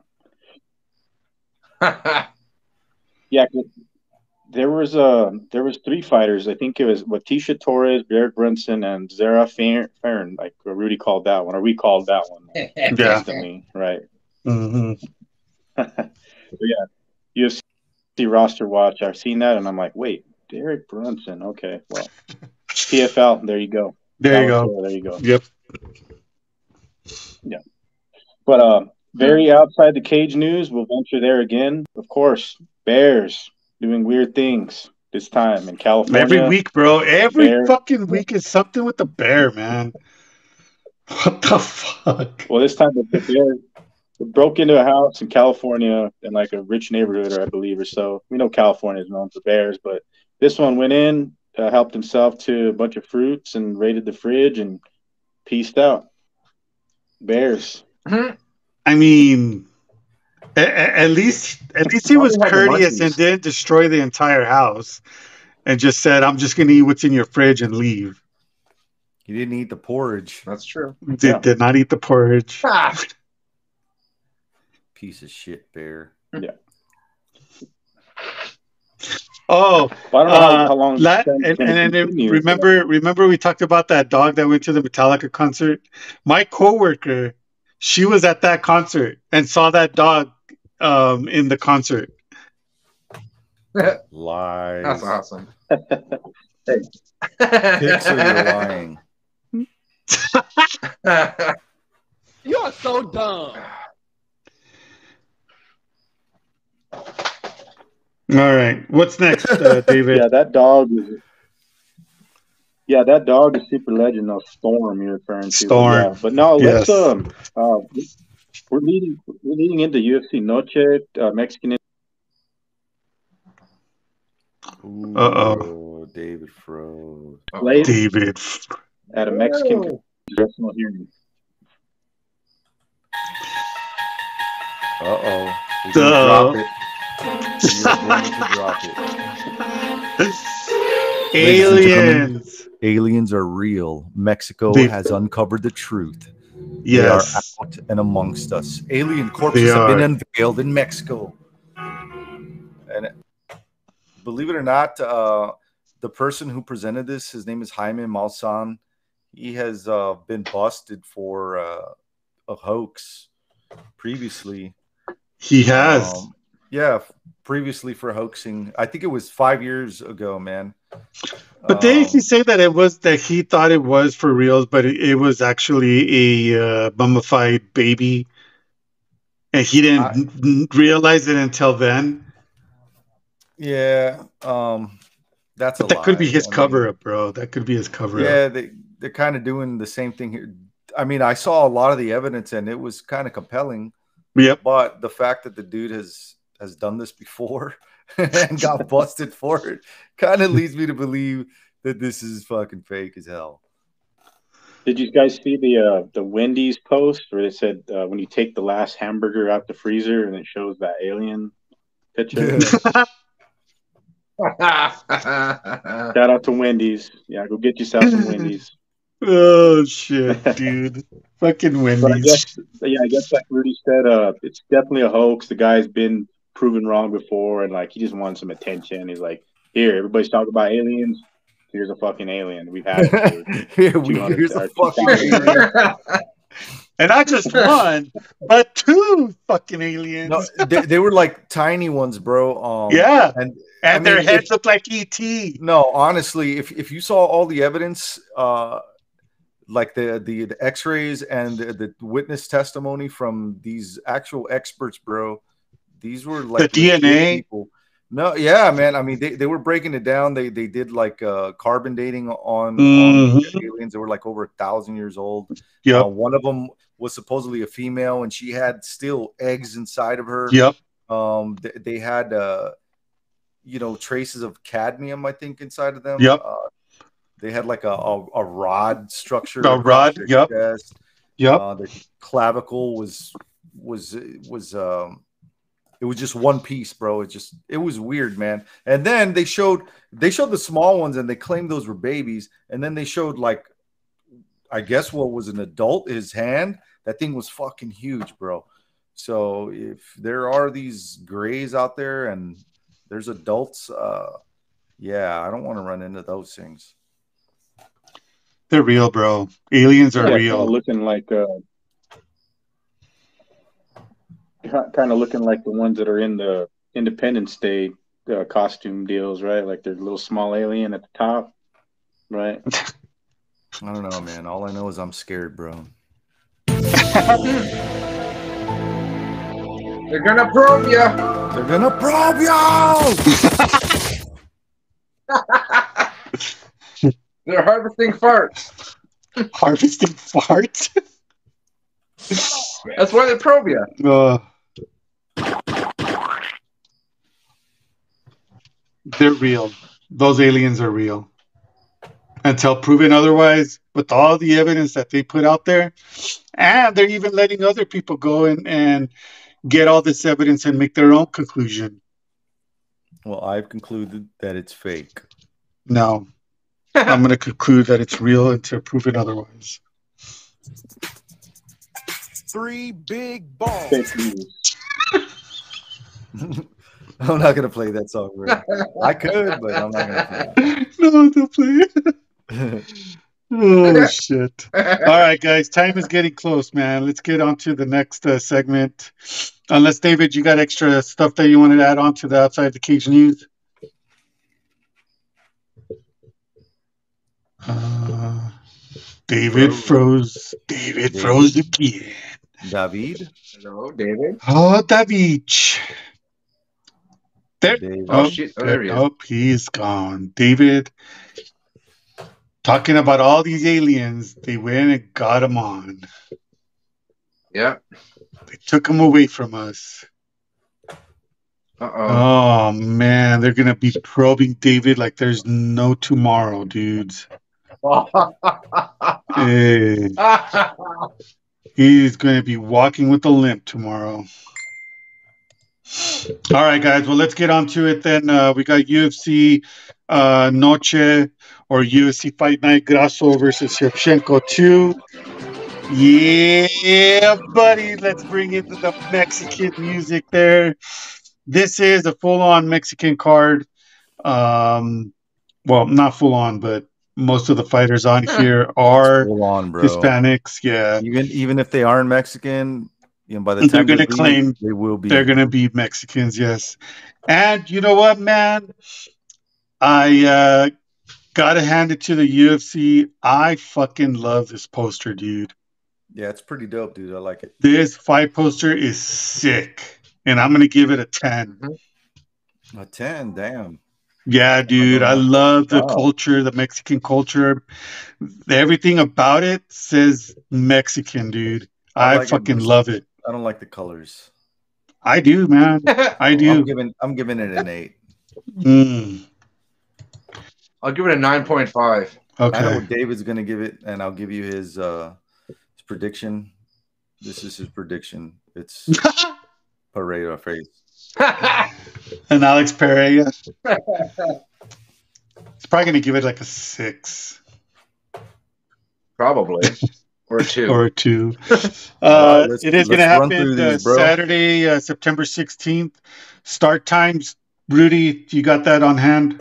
Yeah, there was uh, there was three fighters. I think it was Leticia Torres, Derek Brunson, and Zara Farron. Like Rudy called that one, or we called that one yeah. instantly, right? Mm-hmm. So yeah, U F C roster watch. I've seen that, and I'm like, wait. Derek Brunson. Okay, well, P F L. There you go. There you go. There, there you go. Yep. Yeah. But uh, very outside the cage news. We'll venture there again. Of course, Bears doing weird things this time in California. Every week, bro. Every bear. fucking week is something with the bear, man. What the fuck? Well, this time the bear broke into a house in California in like a rich neighborhood, or I believe, or so. We know California is known for bears, but this one went in, uh, helped himself to a bunch of fruits, and raided the fridge and peaced out. Bears. I mean, at, at least at least he was courteous and didn't destroy the entire house, and just said, "I'm just going to eat what's in your fridge and leave." He didn't eat the porridge. That's true. Did yeah. did not eat the porridge. Ah. Piece of shit bear. Yeah. Oh, well, I don't know uh, how, how long. La- and and, and it, remember, remember we talked about that dog that went to the Metallica concert. My coworker, she was at that concert and saw that dog um, in the concert. Lies. That's awesome. Hey. Dicks, or you're lying. You are so dumb. All right, what's next, uh, David? Yeah, that dog is. Yeah, that dog is super legend. Though Storm, you're referring to. Storm, yeah. But no, let's yes. um, uh, we're leading, we're leading into U F C Noche, uh, Mexican. Uh oh, David froze. David at a Mexican congressional hearing. Uh oh. Drop it. Drop it. Aliens. Aliens are real. Mexico they, has uncovered the truth. Yes. They are out and amongst us. Alien corpses have been unveiled in Mexico. And believe it or not, uh, the person who presented this, his name is Jaime Maussan. He has uh, been busted for uh, a hoax previously. He has. Um, yeah, previously for hoaxing. I think it was five years ago, man. But um, didn't he say that it was that he thought it was for reals, but it, it was actually a uh, mummified baby, and he didn't I, n- realize it until then? Yeah, um, that's but a that lie. could be his I cover mean, up, bro. That could be his cover yeah, up. Yeah, they they're kind of doing the same thing here. I mean, I saw a lot of the evidence, and it was kind of compelling. Yep. But the fact that the dude has has done this before and got busted for it kind of leads me to believe that this is fucking fake as hell. Did you guys see the uh, the Wendy's post where they said uh, when you take the last hamburger out the freezer and it shows that alien picture? Shout out to Wendy's. Yeah, go get yourself some Wendy's. Oh shit, dude! Fucking Wendy's. But I guess, yeah, I guess like Rudy said, uh, it's definitely a hoax. The guy's been proven wrong before, and like he just wants some attention. He's like, "Here, everybody's talking about aliens. Here's a fucking alien. We've had it." Here, we, here's a fucking alien. And not just one, but two fucking aliens. No, they, they were like tiny ones, bro. Um, yeah. And, and I their mean, heads if, look like E T. No, honestly, if, if you saw all the evidence, uh, like the, the, the x-rays and the, the witness testimony from these actual experts, bro, these were like the D N A people. No, yeah, man. I mean, they, they were breaking it down. They they did like uh, carbon dating on, mm-hmm. on the aliens. They were like over a thousand years old. Yep. Uh, one of them was supposedly a female, and she had still eggs inside of her. Yep. Um, they, they had uh, you know, traces of cadmium, I think, inside of them. Yep. Uh, they had like a a, a rod structure. A rod. Yep. Chest. Yep. Uh, the clavicle was was was um. It was just one piece, bro. It just it was weird, man. And then they showed they showed the small ones, and they claimed those were babies. And then they showed like, I guess what was an adult, his hand. That thing was fucking huge, bro. So if there are these grays out there and there's adults, uh, yeah, I don't want to run into those things. They're real, bro. Aliens are yeah, real. Kind of looking like. Uh... Kind of looking like the ones that are in the Independence Day uh, costume deals, right? Like there's a little small alien at the top, right? I don't know, man. All I know is I'm scared, bro. They're gonna probe you. They're gonna probe you. They're harvesting farts. Harvesting farts? That's why they probe you. Uh, they're real. Those aliens are real. Until proven otherwise, with all the evidence that they put out there, and they're even letting other people go and, and get all this evidence and make their own conclusion. Well, I've concluded that it's fake. No. I'm going to conclude that it's real until proven otherwise. Three big balls. I'm not gonna play that song, bro. I could, but I'm not gonna play it. No, don't play it. Oh shit! All right, guys, time is getting close, man. Let's get on to the next uh, segment. Unless David, you got extra stuff that you wanted to add on to the Outside the Cage news. Uh, David froze. David David. froze again. David. Hello, David. Oh, David. There. David. Oh, Oh, shit. Oh, there he is. oh, he's gone. David. Talking about all these aliens, they went and got him on. Yeah. They took him away from us. Uh-oh. Oh, man. They're going to be probing David like there's no tomorrow, dudes. Hey, he's going to be walking with a limp tomorrow. All right, guys. Well, let's get on to it then. Uh, we got U F C uh, Noche or U F C Fight Night Grasso versus Shevchenko two. Yeah, buddy. Let's bring in the Mexican music there. This is a full-on Mexican card. Um, well, not full-on, but most of the fighters on here are Full on, bro. Hispanics. Yeah, Even even if they aren't Mexican, you know, by the they're time going to they leave, claim they will be. they're going to be Mexicans. Yes, and you know what, man? I uh, gotta hand it to the U F C. I fucking love this poster, dude. Yeah, it's pretty dope, dude. I like it. This fight poster is sick, and I'm gonna give it a ten. A ten, damn. Yeah, dude, I love the Wow. culture, the Mexican culture. Everything about it says Mexican, dude. I I, like it, fucking but- love it. I don't like the colors. I do, man. I I'm do. giving I'm giving it an eight. Mm, I'll give it a nine point five. I know okay. what David's gonna give it, and I'll give you his uh his prediction. This is his prediction. It's Pereira face. And Alex Pereira. It's probably gonna give it like a six Probably. Or a two. or a two. Uh, Uh, let's- it is let's gonna run happen through uh, these, bro. Saturday, uh, September sixteenth. Start times. Rudy, you got that on hand?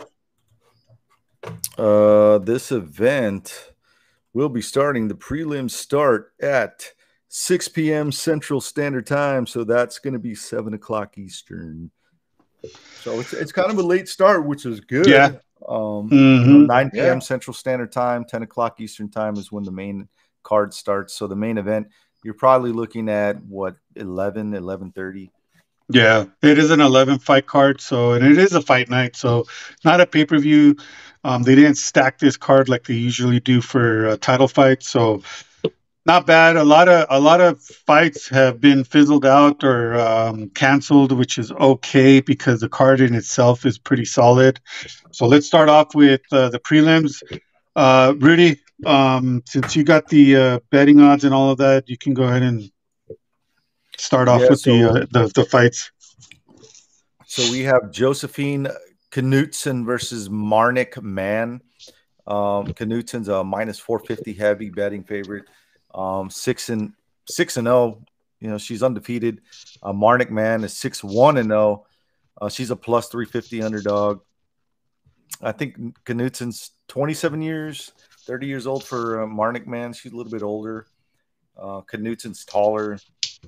Uh, this event will be starting. The prelims start at six p.m. Central Standard Time. So that's going to be seven o'clock Eastern. So it's it's kind of a late start, which is good. Yeah. Um, Mhm. you know, nine p.m. Yeah. Central Standard Time, ten o'clock Eastern Time is when the main card starts. So the main event, you're probably looking at what, eleven, eleven thirty. Yeah, it is an eleven fight card, so and it is a fight night, so not a pay per view. Um, they didn't stack this card like they usually do for uh, title fights, so not bad. A lot of a lot of fights have been fizzled out or um, canceled, which is okay because the card in itself is pretty solid. So let's start off with uh, the prelims. Uh, Rudy, um, since you got the uh, betting odds and all of that, you can go ahead and start off Yeah, with the, so- uh, the the fights. So we have Josephine Knutson versus Marnik Mann. Um, Knutsen's a minus four fifty heavy betting favorite. Um, six and six and zero. You know, she's undefeated. Uh, Marnik Mann is six one and zero. Uh, she's a plus three fifty underdog. I think Knutsen's twenty-seven years, thirty years old for uh, Marnik Mann. She's a little bit older. Uh, Knutsen's taller,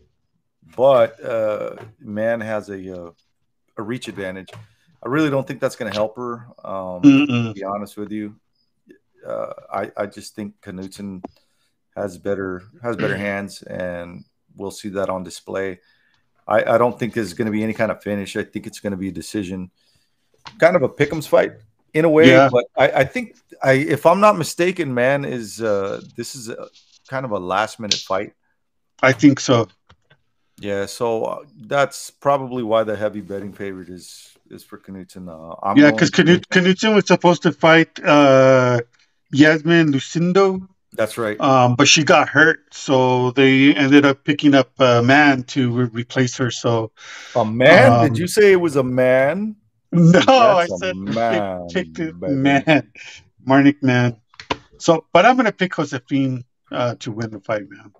but uh, Mann has a uh, a reach advantage. I really don't think that's going to help her. Um, to be honest with you, uh, I I just think Knutson has better has better hands, and we'll see that on display. I, I don't think there's going to be any kind of finish. I think it's going to be a decision, kind of a pick'ems fight in a way. Yeah. But I, I think I if I'm not mistaken, man, is uh, this is a, kind of a last minute fight. I think so. Yeah, so uh, that's probably why the heavy betting favorite is is for Knutson. Uh, I'm Yeah, going because Knutson. Knutson was supposed to fight uh, Yasmin Lucindo, That's right. um, but she got hurt, so they ended up picking up a man to re- replace her. So A man? um, Did you say it was a man? no, I That's a said man, they picked it, baby. man, Marnik man. So, but I'm gonna pick Josephine uh, to win the fight, man.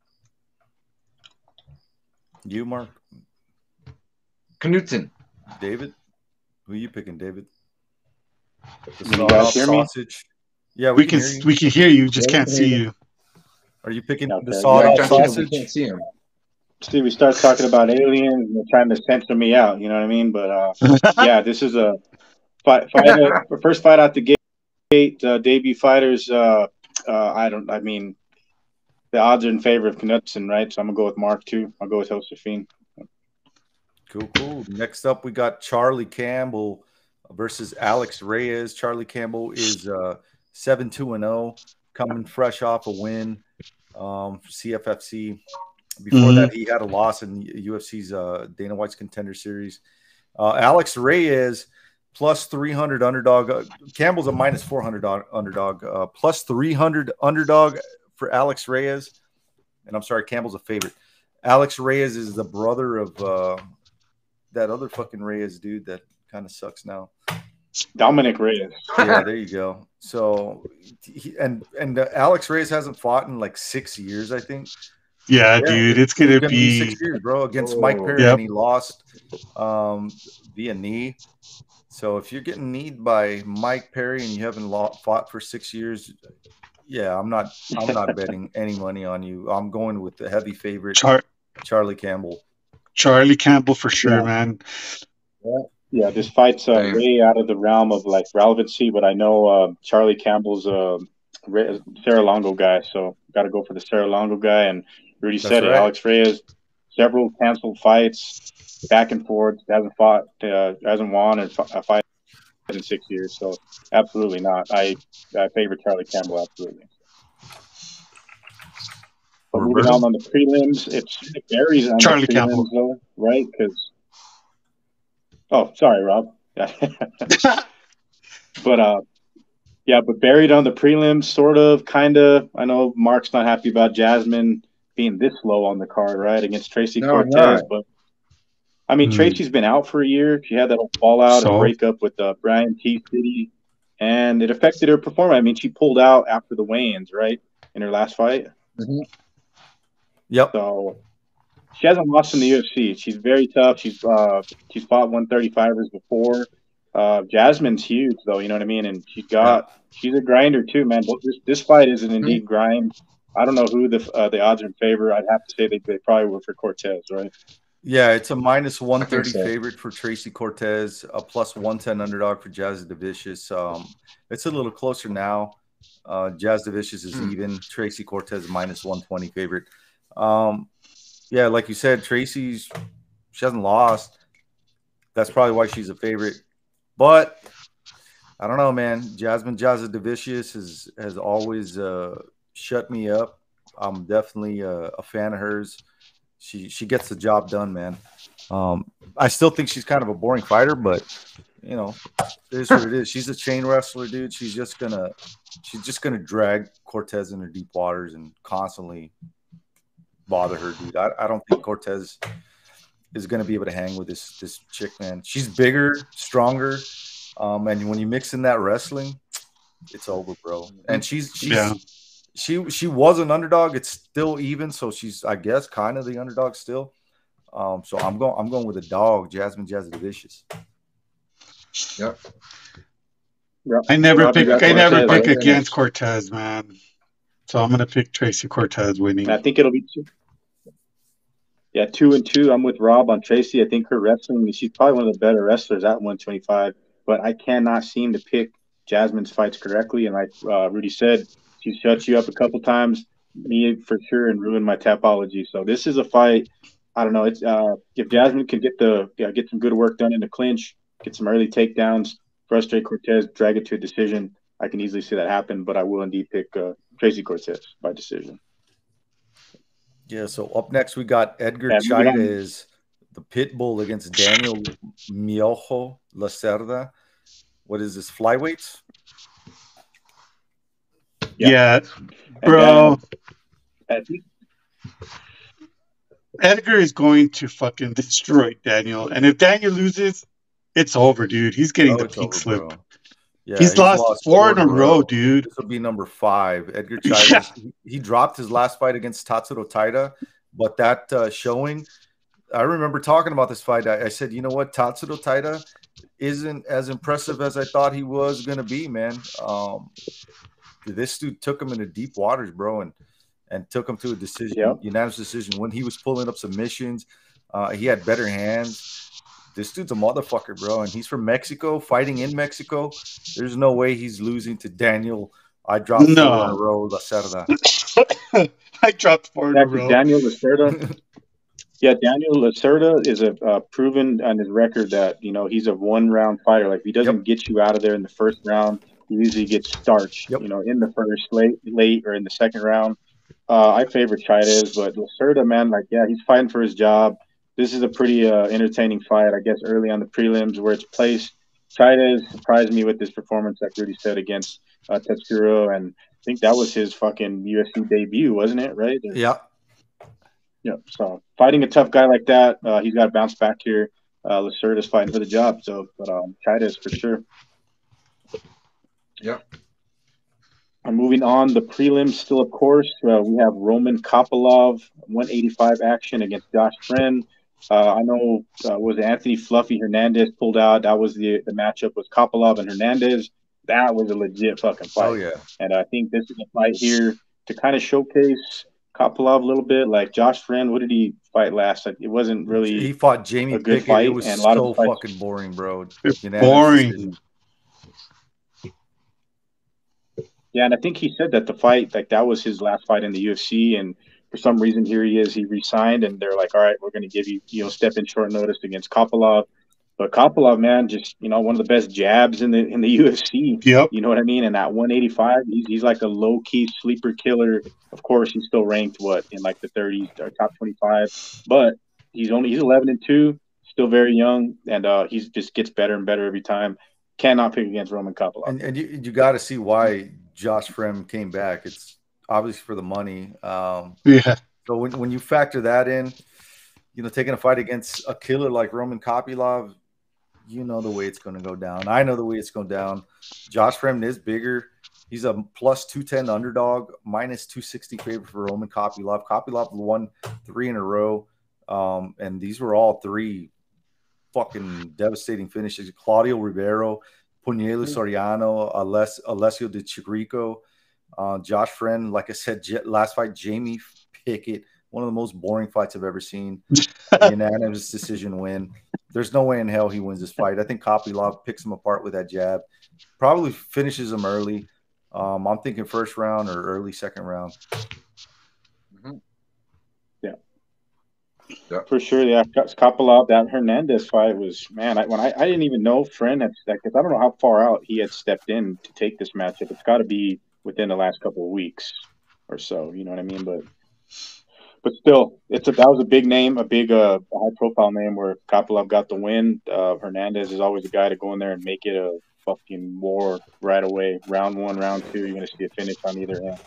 You, Mark? Knutson. David? Who are you picking, David? The Can you guys hear me? sausage. Yeah, We we, can, can hear you. we can hear you, just Yeah, can't we see can hear you. Are you picking Okay. the Yeah, sawed-off John Cena, we sausage? can't see him. Steve, we start talking about aliens and they're trying to censor me out. You know what I mean? But uh, yeah, this is a fight. fight uh, first fight out the gate. Uh, debut fighters. Uh, uh, I don't. I mean, the odds are in favor of Knutson, right? So I'm gonna go with Mark too. I'll go with Josephine. Cool, cool. Next up, we got Charlie Campbell versus Alex Reyes. Charlie Campbell is uh, seven two and oh, coming fresh off a win um, for C F F C. Before Mhm. that, he had a loss in U F C's uh, Dana White's Contender Series. Uh, Alex Reyes, plus three hundred underdog. Uh, Campbell's a minus four hundred underdog. Uh, plus three hundred underdog for Alex Reyes. And I'm sorry, Campbell's a favorite. Alex Reyes is the brother of uh, that other fucking Reyes dude that kind of sucks now. Dominic Reyes. Yeah, there you go. So, he, and and uh, Alex Reyes hasn't fought in like six years, I think. Yeah, Yeah, dude, it's gonna gonna be. six years, bro, against Mike Oh. Perry, Yep. and he lost um, via knee. So if you're getting kneed by Mike Perry and you haven't lo- fought for six years, yeah, I'm not. I'm not betting any money on you. I'm going with the heavy favorite, Char- Charlie Campbell. Charlie Campbell for sure, Yeah. man. Yeah, this fight's uh, Same. way out of the realm of like relevancy, but I know uh, Charlie Campbell's a Re- Sarah Longo guy, so got to go for the Sarah Longo guy. And Rudy That's said it, right. Alex Reyes, several canceled fights, back and forth, hasn't fought, uh, hasn't won and a fight in six years. So absolutely not. I I favor Charlie Campbell absolutely. But moving Roberto? on on the prelims, it's it varies on Charlie the prelims Campbell. though, right? Because oh, sorry, Rob. But uh, yeah, but buried on the prelims, sort of, kind of. I know Mark's not happy about Jasmine being this low on the card, right, against Tracy No, I'm Cortez. not. But I mean, Hmm. Tracy's been out for a year. She had that whole fallout So? and breakup with uh, Brian T. City, and it affected her performance. I mean, she pulled out after the weigh-ins, right, in her last fight. Yep. So she hasn't lost in the U F C. She's very tough. She's uh, she's fought one thirty-fivers before. Uh, Jasmine's huge, though. You know what I mean? And she's got she's a grinder too, man. This this fight is an indeed grind. I don't know who the uh, the odds are in favor. I'd have to say they, they probably were for Cortez, right? Yeah, it's a minus one thirty so. favorite for Tracy Cortez, a plus one ten underdog for Jazz DeVicious. Um, it's a little closer now. Uh, Jazz DeVicious is Hmm. even. Tracy Cortez minus one twenty favorite. Um, yeah, like you said, Tracy's she hasn't lost. That's probably why she's a favorite. But I don't know, man. Jasmine Jazz DeVicious has has always uh, shut me up. I'm definitely a, a fan of hers. She she gets the job done, man. Um, I still think she's kind of a boring fighter, but you know, it is what it is. She's a chain wrestler, dude. She's just gonna she's just gonna drag Cortez into deep waters and constantly bother her, dude. I, I don't think Cortez is gonna be able to hang with this this chick, man. She's bigger, stronger, um, and when you mix in that wrestling, it's over, bro. And she's she's Yeah. she she was an underdog. It's still even, so she's I guess kind of the underdog still. Um, so I'm going I'm going with a dog, Jasmine Jazz DeVicious. Yep. Yep. I never Rob, you pick. got I never Cortez, pick right? against Cortez, man. So I'm gonna pick Tracy Cortez winning. And I think it'll be two. Yeah, two and two. I'm with Rob on Tracy. I think her wrestling, she's probably one of the better wrestlers at one twenty-five, but I cannot seem to pick Jasmine's fights correctly. And like uh, Rudy said, she shut you up a couple times, me for sure, and ruined my tapology. So this is a fight. I don't know. It's uh, if Jasmine can get the yeah, get some good work done in the clinch, get some early takedowns, frustrate Cortez, drag it to a decision, I can easily see that happen. But I will indeed pick uh, Tracy Cortez by decision. Yeah, so up next we got Edgar Yeah, moving on. Chairez, the pit bull against Daniel Miojo Lacerda. What is this, flyweights? Yeah, And bro. then, I think Edgar is going to fucking destroy Daniel, and if Daniel loses, it's over, dude. He's getting Oh, the it's pink over, slip. bro. Yeah, He's lost four in a row, dude. This will be number five. Edgar Chairez, he, he dropped his last fight against Tatsuro Taira, but that uh, showing, I remember talking about this fight. I, I said, you know what, Tatsuro Taira isn't as impressive as I thought he was going to be, man. Um, this dude took him into deep waters, bro, and and took him to a decision, Yep. unanimous decision. When he was pulling up submissions, uh, he had better hands. This dude's a motherfucker, bro, and he's from Mexico, fighting in Mexico. There's no way he's losing to Daniel. I dropped No. four in a row, Lacerda. I dropped four in a Actually, row. Daniel Lacerda. Yeah, Daniel Lacerda is a uh, proven on his record that you know he's a one round fighter. Like if he doesn't Yep. get you out of there in the first round, he usually gets starched. Yep. You know, in the first, late, late, or in the second round. Uh, I favor Chairez, but Lacerda, man, like yeah, he's fighting for his job. This is a pretty uh, entertaining fight, I guess. Early on the prelims, where it's placed, Chairez surprised me with this performance, like Rudy said, against uh, Tetsuro, and I think that was his fucking U F C debut, wasn't it? Right? Or- Yeah. Yeah, so fighting a tough guy like that, uh, he's got to bounce back here. Uh, Lacerda's fighting for the job, so but um, Chairez for sure. Yep. And moving on, the prelims still, of course, uh, we have Roman Kopylov, one eighty-five action against Josh Friend. Uh, I know uh, was Anthony Fluffy Hernandez pulled out. That was the the matchup with Kopylov and Hernandez. That was a legit fucking fight. Oh, yeah. And I think this is a fight here to kind of showcase Kopylov a little bit. Like Josh Friend, what did he fight last? It wasn't really He fought Jamie a good Pickett. fight, It was and a lot of so the fights- fucking boring, bro. It's Unanimous boring. decision. Yeah, and I think he said that the fight, like that was his last fight in the U F C, and for some reason here he is, he resigned, and they're like, all right, we're going to give you, you know, step in short notice against Kopylov. But Kopylov, man, just you know, one of the best jabs in the in the U F C. Yep. You know what I mean? And at one eighty-five, he's, he's like a low key sleeper killer. Of course, he's still ranked what in like the thirties or top twenty-five, but he's only he's eleven and two, still very young, and uh, he's just gets better and better every time. Cannot pick against Roman Kopylov. And, and you, you got to see why Josh Frem came back. It's obviously for the money. Um, Yeah. so when, when you factor that in, you know, taking a fight against a killer like Roman Kopylov, you know the way it's going to go down. I know the way it's going down. Josh Frem is bigger. He's a plus two ten underdog, minus two sixty favorite for Roman Kopylov. Kopylov won three in a row, um, and these were all three fucking devastating finishes. Claudio Ribeiro, Punielo Soriano, Aless, Alessio Di Chirico. Uh, Josh Friend, like I said, J- last fight, Jamie Pickett, one of the most boring fights I've ever seen. Unanimous decision win. There's no way in hell he wins this fight. I think Kopylov picks him apart with that jab. Probably finishes him early. Um, I'm thinking first round or early second round. Mm-hmm. Yeah. yeah, for sure. Yeah, Kopylov. That Hernandez fight was man. I, when I, I didn't even know Friend had because I don't know how far out he had stepped in to take this matchup. It's got to be within the last couple of weeks or so. You know what I mean? But. But still, it's a that was a big name, a big uh, high profile name where Kopylov got the win. Uh, Hernandez is always a guy to go in there and make it a fucking war right away. Round one, round two, you're gonna see a finish on either end.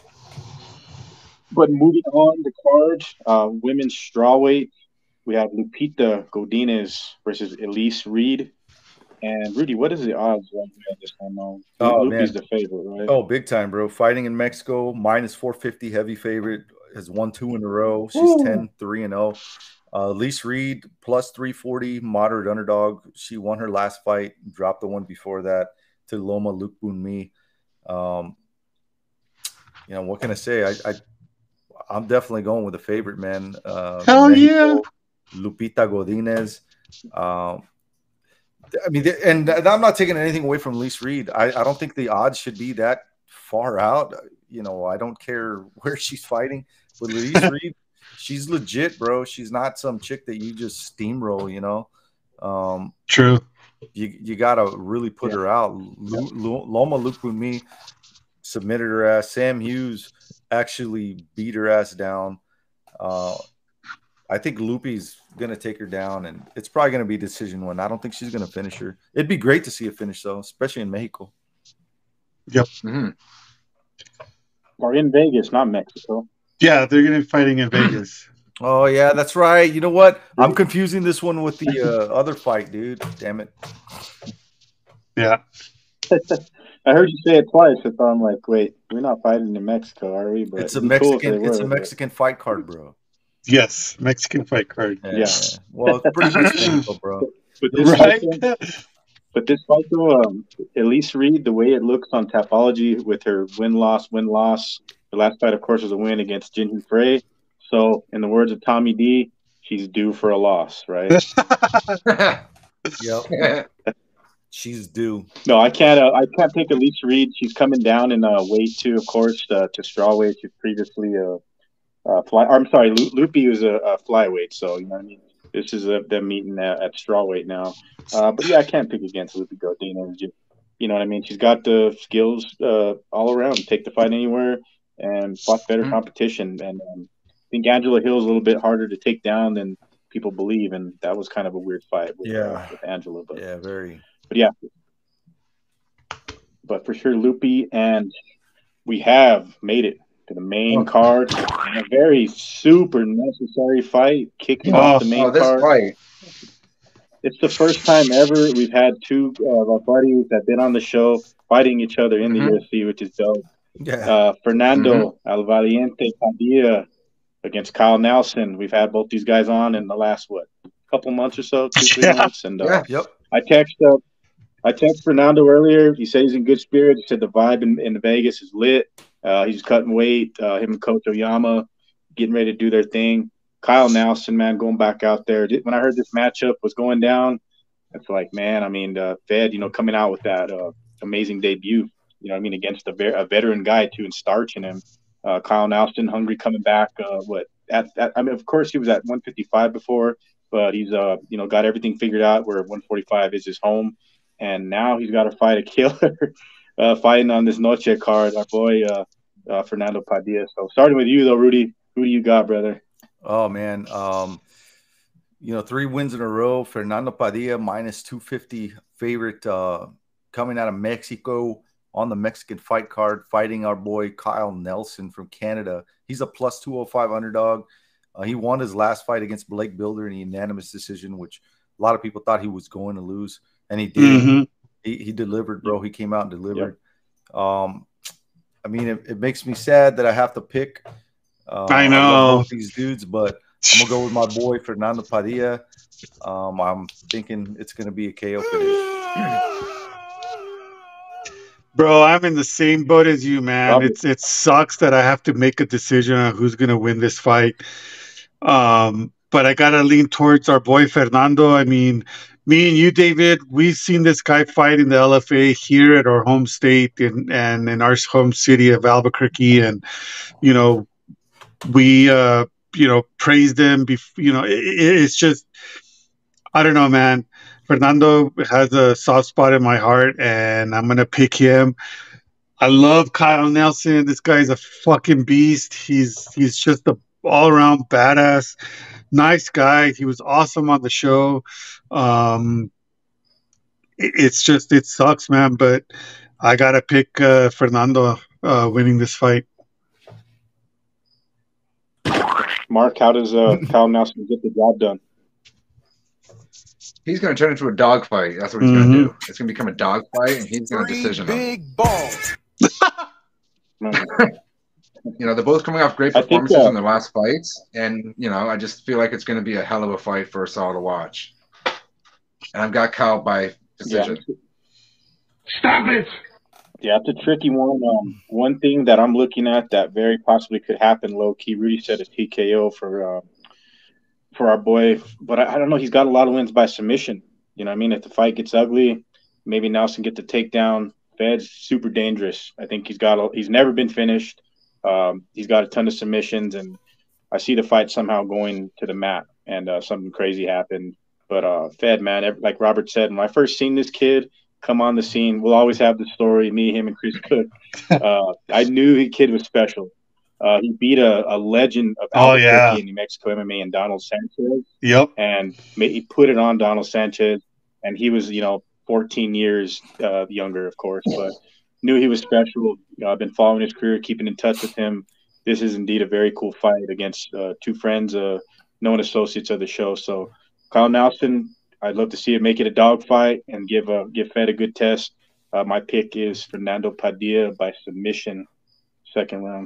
But moving on the card, uh, women's strawweight, we have Lupita Godinez versus Elise Reed. And Rudy, what is the odds right now this time on? Oh, Lupi's man. the favorite, right? Oh, big time, bro. Fighting in Mexico, minus four fifty, heavy favorite. Has won two in a row. She's Ooh. ten, three, and oh. Uh, Elise Reed, plus three forty, moderate underdog. She won her last fight, dropped the one before that to Loma Lukbunmi. Um, you know, what can I say? I, I, I'm definitely going with the favorite, man. Uh, Hell Mexico, yeah. Lupita Godinez. Um, I mean, and I'm not taking anything away from Elise Reed. I, I don't think the odds should be that far out. You know, I don't care where she's fighting. But Elise Reed, she's legit, bro. She's not some chick that you just steamroll, you know. Um, True. You you got to really put yeah. her out. L- L- Loma Lukbunmi submitted her ass. Sam Hughes actually beat her ass down. Uh, I think Lupi's going to take her down, and it's probably going to be a decision one. I don't think she's going to finish her. It'd be great to see a finish, though, especially in Mexico. Yep. Mm-hmm. Or in Vegas, not Mexico. Yeah, they're going to be fighting in Vegas. Oh, yeah, that's right. You know what? I'm confusing this one with the uh, other fight, dude. Damn it. Yeah. I heard you say it twice, so I'm like, wait, we're not fighting in Mexico, are we? But it's a it'd be cool if Mexican. they It's were, a but- Mexican fight card, bro. Yes, Mexican fight card. Yeah. Yeah. Well, it's pretty much Mexico, bro. But this Right? fight, though- but this fight, though, um, Elise Reed, the way it looks on Tapology with her win-loss, win-loss. The last fight, of course, was a win against Jinhee Frey. So, in the words of Tommy D, she's due for a loss, right? Yep. She's due. No, I can't. Uh, I can't pick Elise Reed. She's coming down in uh, weight too, of course, uh, to strawweight. She's previously a uh, uh, fly. Or, I'm sorry, Lu- Lupi was a, a flyweight. So you know what I mean. This is a, them meeting at, at strawweight now. Uh, but yeah, I can't pick against Lupi Godinez. You, you know what I mean. She's got the skills uh, all around. Take the fight anywhere and fought better Mhm. competition. And um, I think Angela Hill's a little bit harder to take down than people believe, and that was kind of a weird fight with, uh, Yeah. with Angela. But Yeah, very. but yeah, but for sure, Lupi, and we have made it to the main card. A very super necessary fight, kicking Oh, off the main Oh, this card. fight. It's the first time ever we've had two uh, of our buddies that have been on the show fighting each other in Mhm. the U F C, which is dope. Yeah. Uh, Fernando El Valiente Padilla against Kyle Nelson. We've had both these guys on in the last, what, couple months or so, two, three Yeah. months. And uh, Yeah. Yep. I text uh, I texted Fernando earlier. He said he's in good spirits. He said the vibe in, in Vegas is lit. Uh, he's cutting weight. Uh, him and Coach Oyama getting ready to do their thing. Kyle Nelson, man, going back out there. When I heard this matchup was going down, it's like, man, I mean, uh, Fed, you know, coming out with that uh, amazing debut, you know what I mean, against a, ver- a veteran guy, too, and starching him. Uh, Kyle Nelson, hungry, coming back. Uh, what? At, at, I mean, of course, he was at one fifty-five before, but he's, uh, you know, got everything figured out where one forty-five is his home. And now he's got to fight a killer, uh, fighting on this Noche card, our boy uh, uh, Fernando Padilla. So starting with you, though, Rudy, who do you got, brother? Oh, man. Um, you know, three wins in a row. Fernando Padilla, minus two fifty favorite uh, coming out of Mexico on the Mexican fight card, fighting our boy Kyle Nelson from Canada. He's a plus two oh five underdog. Uh, he won his last fight against Blake Builder in a unanimous decision, which a lot of people thought he was going to lose. And he did. Mhm. He, he delivered, bro. He came out and delivered. Um, I mean, it, it makes me sad that I have to pick. Uh, I love know. both these dudes, but I'm gonna go with my boy Fernando Padilla. Um, I'm thinking it's gonna be a K O finish. Bro, I'm in the same boat as you, man. Robert. It's it sucks that I have to make a decision on who's gonna win this fight. Um, but I gotta lean towards our boy Fernando. I mean, me and you, David, we've seen this guy fight in the L F A here at our home state and and in our home city of Albuquerque, and you know, we uh, you know praised him. Bef- you know, it, it's just I don't know, man. Fernando has a soft spot in my heart, and I'm gonna pick him. I love Kyle Nelson. This guy's a fucking beast. He's he's just a all around badass, nice guy. He was awesome on the show. Um, it- it's just it sucks, man. But I gotta pick uh, Fernando uh, winning this fight. Mark, how does uh, Kyle Nelson get the job done? He's going to turn into a dog fight. That's what he's Mhm. going to do. It's going to become a dog fight, and he's going to Three decision him. big balls. You know, they're both coming off great I think, performances uh, in their last fights, and you know, I just feel like it's going to be a hell of a fight for us all to watch. And I've got Kyle by decision. Stop it! Yeah, it's a tricky one. Um, one thing that I'm looking at that very possibly could happen, low key, Rudy said is T K O for uh, for our boy, but I, I don't know. He's got a lot of wins by submission. You know what I mean? If the fight gets ugly, maybe Nelson get the takedown. Fed's super dangerous. I think he's got. A, he's never been finished. Um, he's got a ton of submissions, and I see the fight somehow going to the mat, and uh, something crazy happened. But uh, Fed, man, ev- like Robert said, when I first seen this kid come on the scene, we'll always have the story, me, him, and Chris Cook. Uh, I knew the kid was special. Uh, he beat a, a legend of Oh, Albuquerque yeah. in New Mexico M M A and Donald Sanchez, Yep. and ma- he put it on Donald Sanchez, and he was, you know, fourteen years uh, younger, of course, but knew he was special. You know, I've been following his career, keeping in touch with him. This is indeed a very cool fight against uh, two friends, uh, known associates of the show. So, Kyle Nelson, I'd love to see it make it a dog fight and give uh, give Fed a good test. Uh, my pick is Fernando Padilla by submission, second round.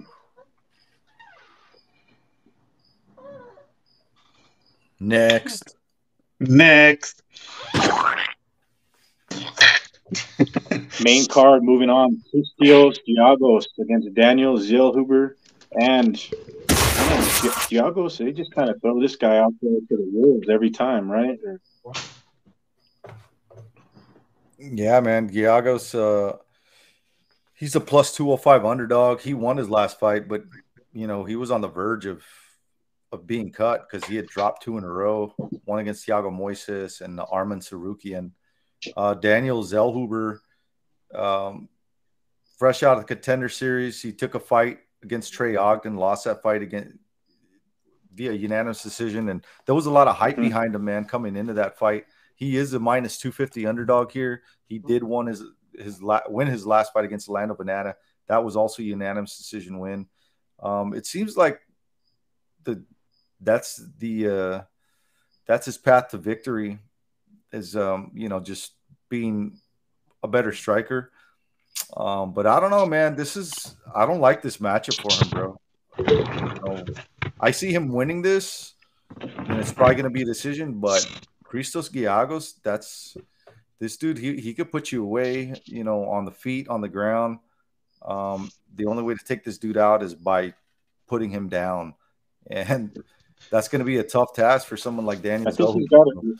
Next. Next. Main card, moving on. Cristios Giagos against Daniel Zellhuber. And man, Gi- Giagos, they just kind of throw this guy out there to the wolves every time, right? Or, Yeah, man. Giagos, uh, he's a plus two oh five underdog. He won his last fight, but, you know, he was on the verge of of being cut because he had dropped two in a row, one against Thiago Moises and Arman Sarukian. Uh, Daniel Zellhuber, um, fresh out of the Contender Series, he took a fight against Trey Ogden, lost that fight again via unanimous decision, and there was a lot of hype Mhm. behind him, man, coming into that fight. He is a minus two fifty underdog here. He did won his his la- win his last fight against Orlando Banana. That was also a unanimous decision win. Um, it seems like the that's the uh, that's his path to victory is um, you know, just being a better striker. Um, but I don't know, man. This is I don't like this matchup for him, bro. You know, I see him winning this, and it's probably going to be a decision. But Christos Giagos, that's this dude. He he could put you away, you know, on the feet, on the ground. Um, the only way to take this dude out is by putting him down, and that's going to be a tough task for someone like Daniel I think Zellhuber. he's got it.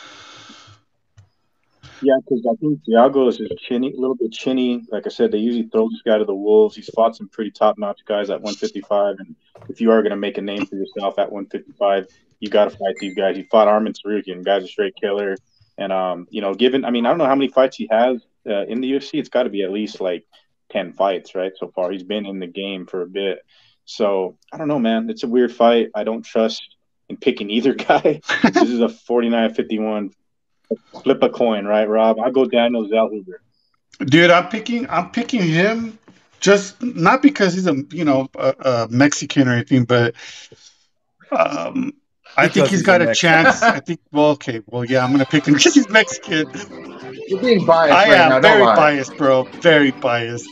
Yeah, because I think Giagos is chinny, a little bit chinny. Like I said, they usually throw this guy to the wolves. He's fought some pretty top-notch guys at one fifty-five, and if you are going to make a name for yourself at one fifty-five, you got to fight these guys. He fought Arman Sarukian, guy's a straight killer. And, um, you know, given – I mean, I don't know how many fights he has uh, in the U F C. It's got to be at least, like, ten fights, right, so far. He's been in the game for a bit. So, I don't know, man. It's a weird fight. I don't trust in picking either guy. This is a forty-nine fifty-one flip a coin, right, Rob? I'll go Daniel Zellhuber. Dude, I'm picking. I'm picking him just not because he's a you know a, a Mexican or anything, but um, I think Because he's he's got a a Mexican. chance. I think. Well, okay. Well, yeah, I'm gonna pick him because he's Mexican. You're being biased I right am now. Don't very lie. biased, bro. Very biased.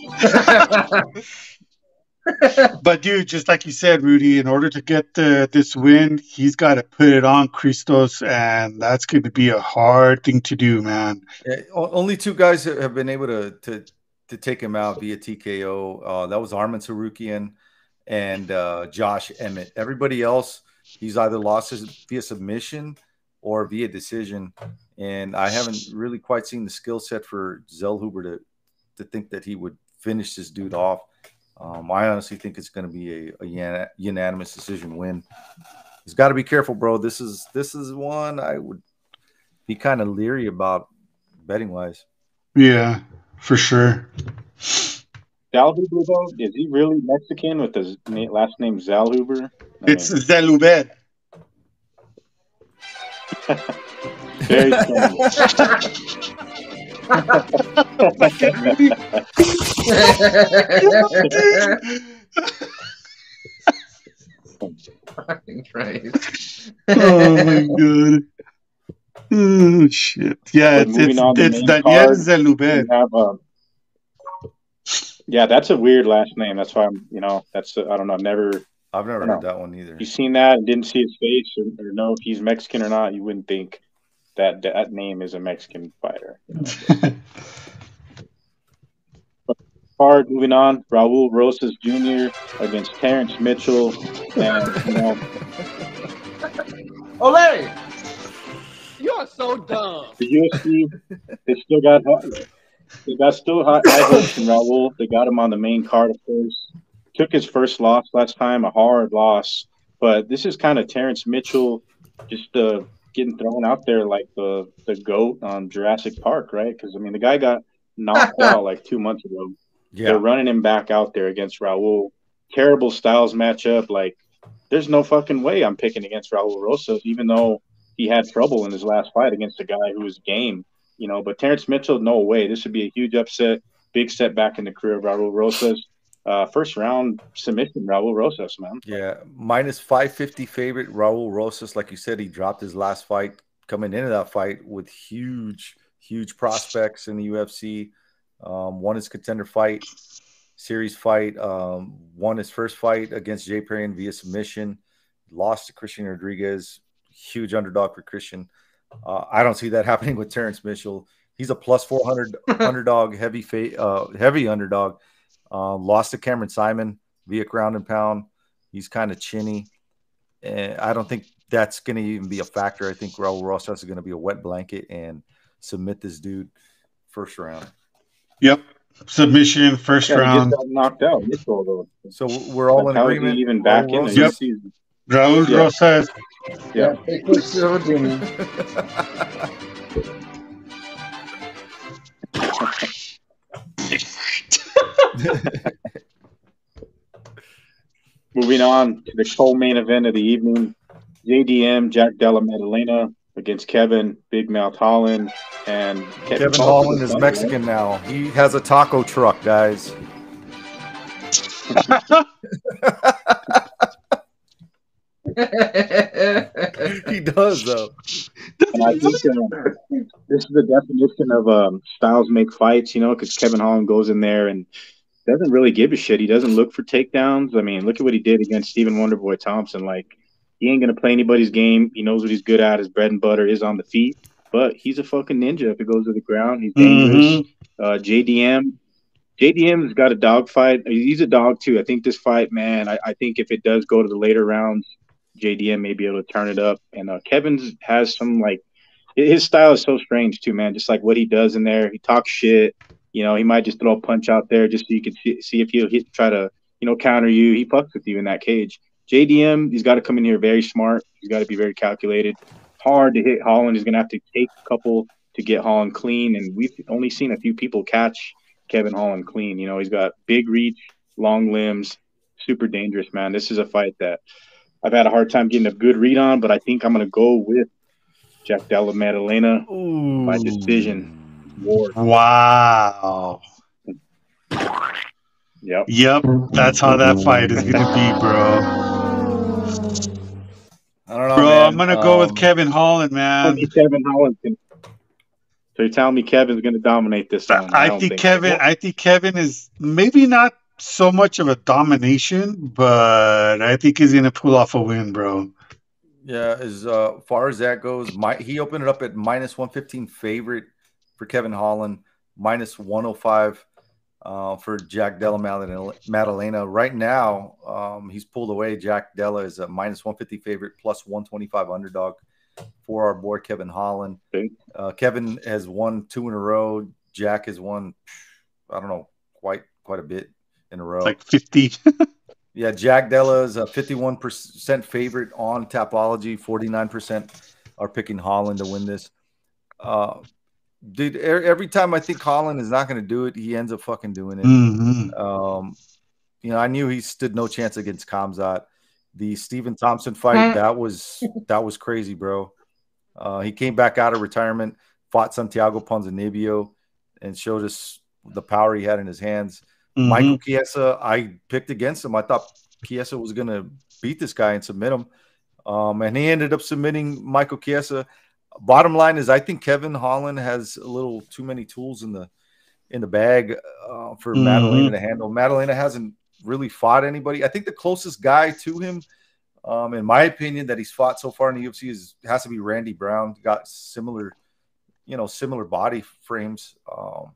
But dude, just like you said, Rudy, in order to get the, this win, he's got to put it on Christos, and that's going to be a hard thing to do, man. Yeah, o- only two guys that have been able to to to take him out via T K O. Uh, that was Arman Tsarukyan and uh, Josh Emmett. Everybody else, he's either lost his, via submission or via decision. And I haven't really quite seen the skill set for Zellhuber to, to think that he would finish this dude off. Um, I honestly think it's going to be a, a unanimous decision win. He's got to be careful, bro. This is this is one I would be kind of leery about betting wise. Yeah, for sure. Zellhuber, though, is he really Mexican with his na- last name Zellhuber? I It's mean, Zelubed. very strange. Fucking Christ. Oh my god. Oh shit. Yeah, But it's moving it's, on to it's main Daniel card, Zelubed. we have, um, yeah, that's a weird last name. That's why I'm, you know, that's I don't know. I've never, I've never I heard know. that one either. You seen that and didn't see his face or, or know if he's Mexican or not. You wouldn't think that that name is a Mexican fighter. You know? Card moving on, Raul Rosas Junior against Terrence Mitchell, and you know Ole! You are so dumb. the U F C. They still got they got still high, high hopes in Raul. They got him on the main card, of course. Took his first loss last time, a hard loss, but this is kind of Terrence Mitchell just uh, getting thrown out there like the the goat on Jurassic Park, right? Because I mean, the guy got knocked out like two months ago. Yeah. They're running him back out there against Raul. Terrible styles matchup. Like, there's no fucking way I'm picking against Raul Rosas, even though he had trouble in his last fight against a guy who was game, you know. But Terrence Mitchell, no way. This would be a huge upset, big setback in the career of Raul Rosas. Uh, first round submission, Raul Rosas, man. Yeah, minus five fifty favorite Raul Rosas. Like you said, he dropped his last fight coming into that fight with huge, huge prospects in the U F C. Um, won his contender fight, series fight. Um, won his first fight against Jay Perry via submission. Lost to Christian Rodriguez. Huge underdog for Christian. Uh, I don't see that happening with Terrence Mitchell. He's a plus four hundred underdog, heavy, fa- uh, heavy underdog. Uh, lost to Cameron Simon via ground and pound. He's kind of chinny. And I don't think that's going to even be a factor. I think Raul Rosas is going to be a wet blanket and submit this dude first round. Yep. Submission, first Yeah, he round. just got knocked out. Mitchell, though. So we're all in How is he agreement. even back Raul in the Yep. season? Raul Yeah. Rosas. Yeah. Hey, Quicksilver Jimmy. Moving on to the co-main event of the evening, J D M, Jack Della Maddalena against Kevin Big Mouth Holland. And Kevin Holland is Mexican now. He has a taco truck, guys. He does, though. And I think uh, this is the definition of um, styles make fights, you know, because Kevin Holland goes in there and doesn't really give a shit. He doesn't look for takedowns. I mean, look at what he did against Stephen Wonderboy Thompson. Like, he ain't going to play anybody's game. He knows what he's good at. His bread and butter is on the feet. But he's a fucking ninja if it goes to the ground. He's dangerous. Mm-hmm. Uh, J D M. J D M's got a dog fight. He's a dog, too. I think this fight, man, I, I think if it does go to the later rounds, J D M may be able to turn it up. And uh, Kevin's has some, like, his style is so strange, too, man. Just like what he does in there. He talks shit. You know, he might just throw a punch out there just so you can see, see if he'll hit, try to, you know, counter you. He fucks with you in that cage. J D M, he's got to come in here very smart. He's got to be very calculated. Hard to hit Holland. He's going to have to take a couple to get Holland clean. And we've only seen a few people catch Kevin Holland clean. You know, he's got big reach, long limbs, super dangerous, man. This is a fight that I've had a hard time getting a good read on, but I think I'm going to go with Jack Della Maddalena by decision. War. Wow. Yep. Yep. That's how that fight is going to be, bro. I don't know, Bro, man. I'm going to um, go with Kevin Holland, man. Kevin Holland can. So you're telling me Kevin's going to dominate this one? I, I, I don't think think Kevin. so. I think Kevin is maybe not so much of a domination, but I think he's going to pull off a win, bro. Yeah, as uh, far as that goes, my, he opened it up at minus one fifteen favorite for Kevin Holland, minus one oh five uh, for Jack Della Maddalena. Right now, um, he's pulled away. Jack Della is a minus one fifty favorite, plus one twenty-five underdog for our boy Kevin Holland. Uh, Kevin has won two in a row. Jack has won, I don't know, quite quite a bit in a row. Like fifty. Yeah, Jack Della is a fifty-one percent favorite on Tapology. forty-nine percent are picking Holland to win this. Uh, dude, every time I think Holland is not going to do it, he ends up fucking doing it. Mm-hmm. Um, you know, I knew he stood no chance against Khamzat. The Stephen Thompson fight, that was that was crazy, bro. Uh, he came back out of retirement, fought Santiago Ponzinibbio, and showed us the power he had in his hands. Mm-hmm. Michael Chiesa, I picked against him. I thought Chiesa was going to beat this guy and submit him. Um, and he ended up submitting Michael Chiesa. Bottom line is, I think Kevin Holland has a little too many tools in the in the bag uh, for mm-hmm. Maddalena to handle. Maddalena hasn't really fought anybody. I think the closest guy to him, um, in my opinion, that he's fought so far in the U F C is has to be Randy Brown. Got similar, you know, similar body frames. Um,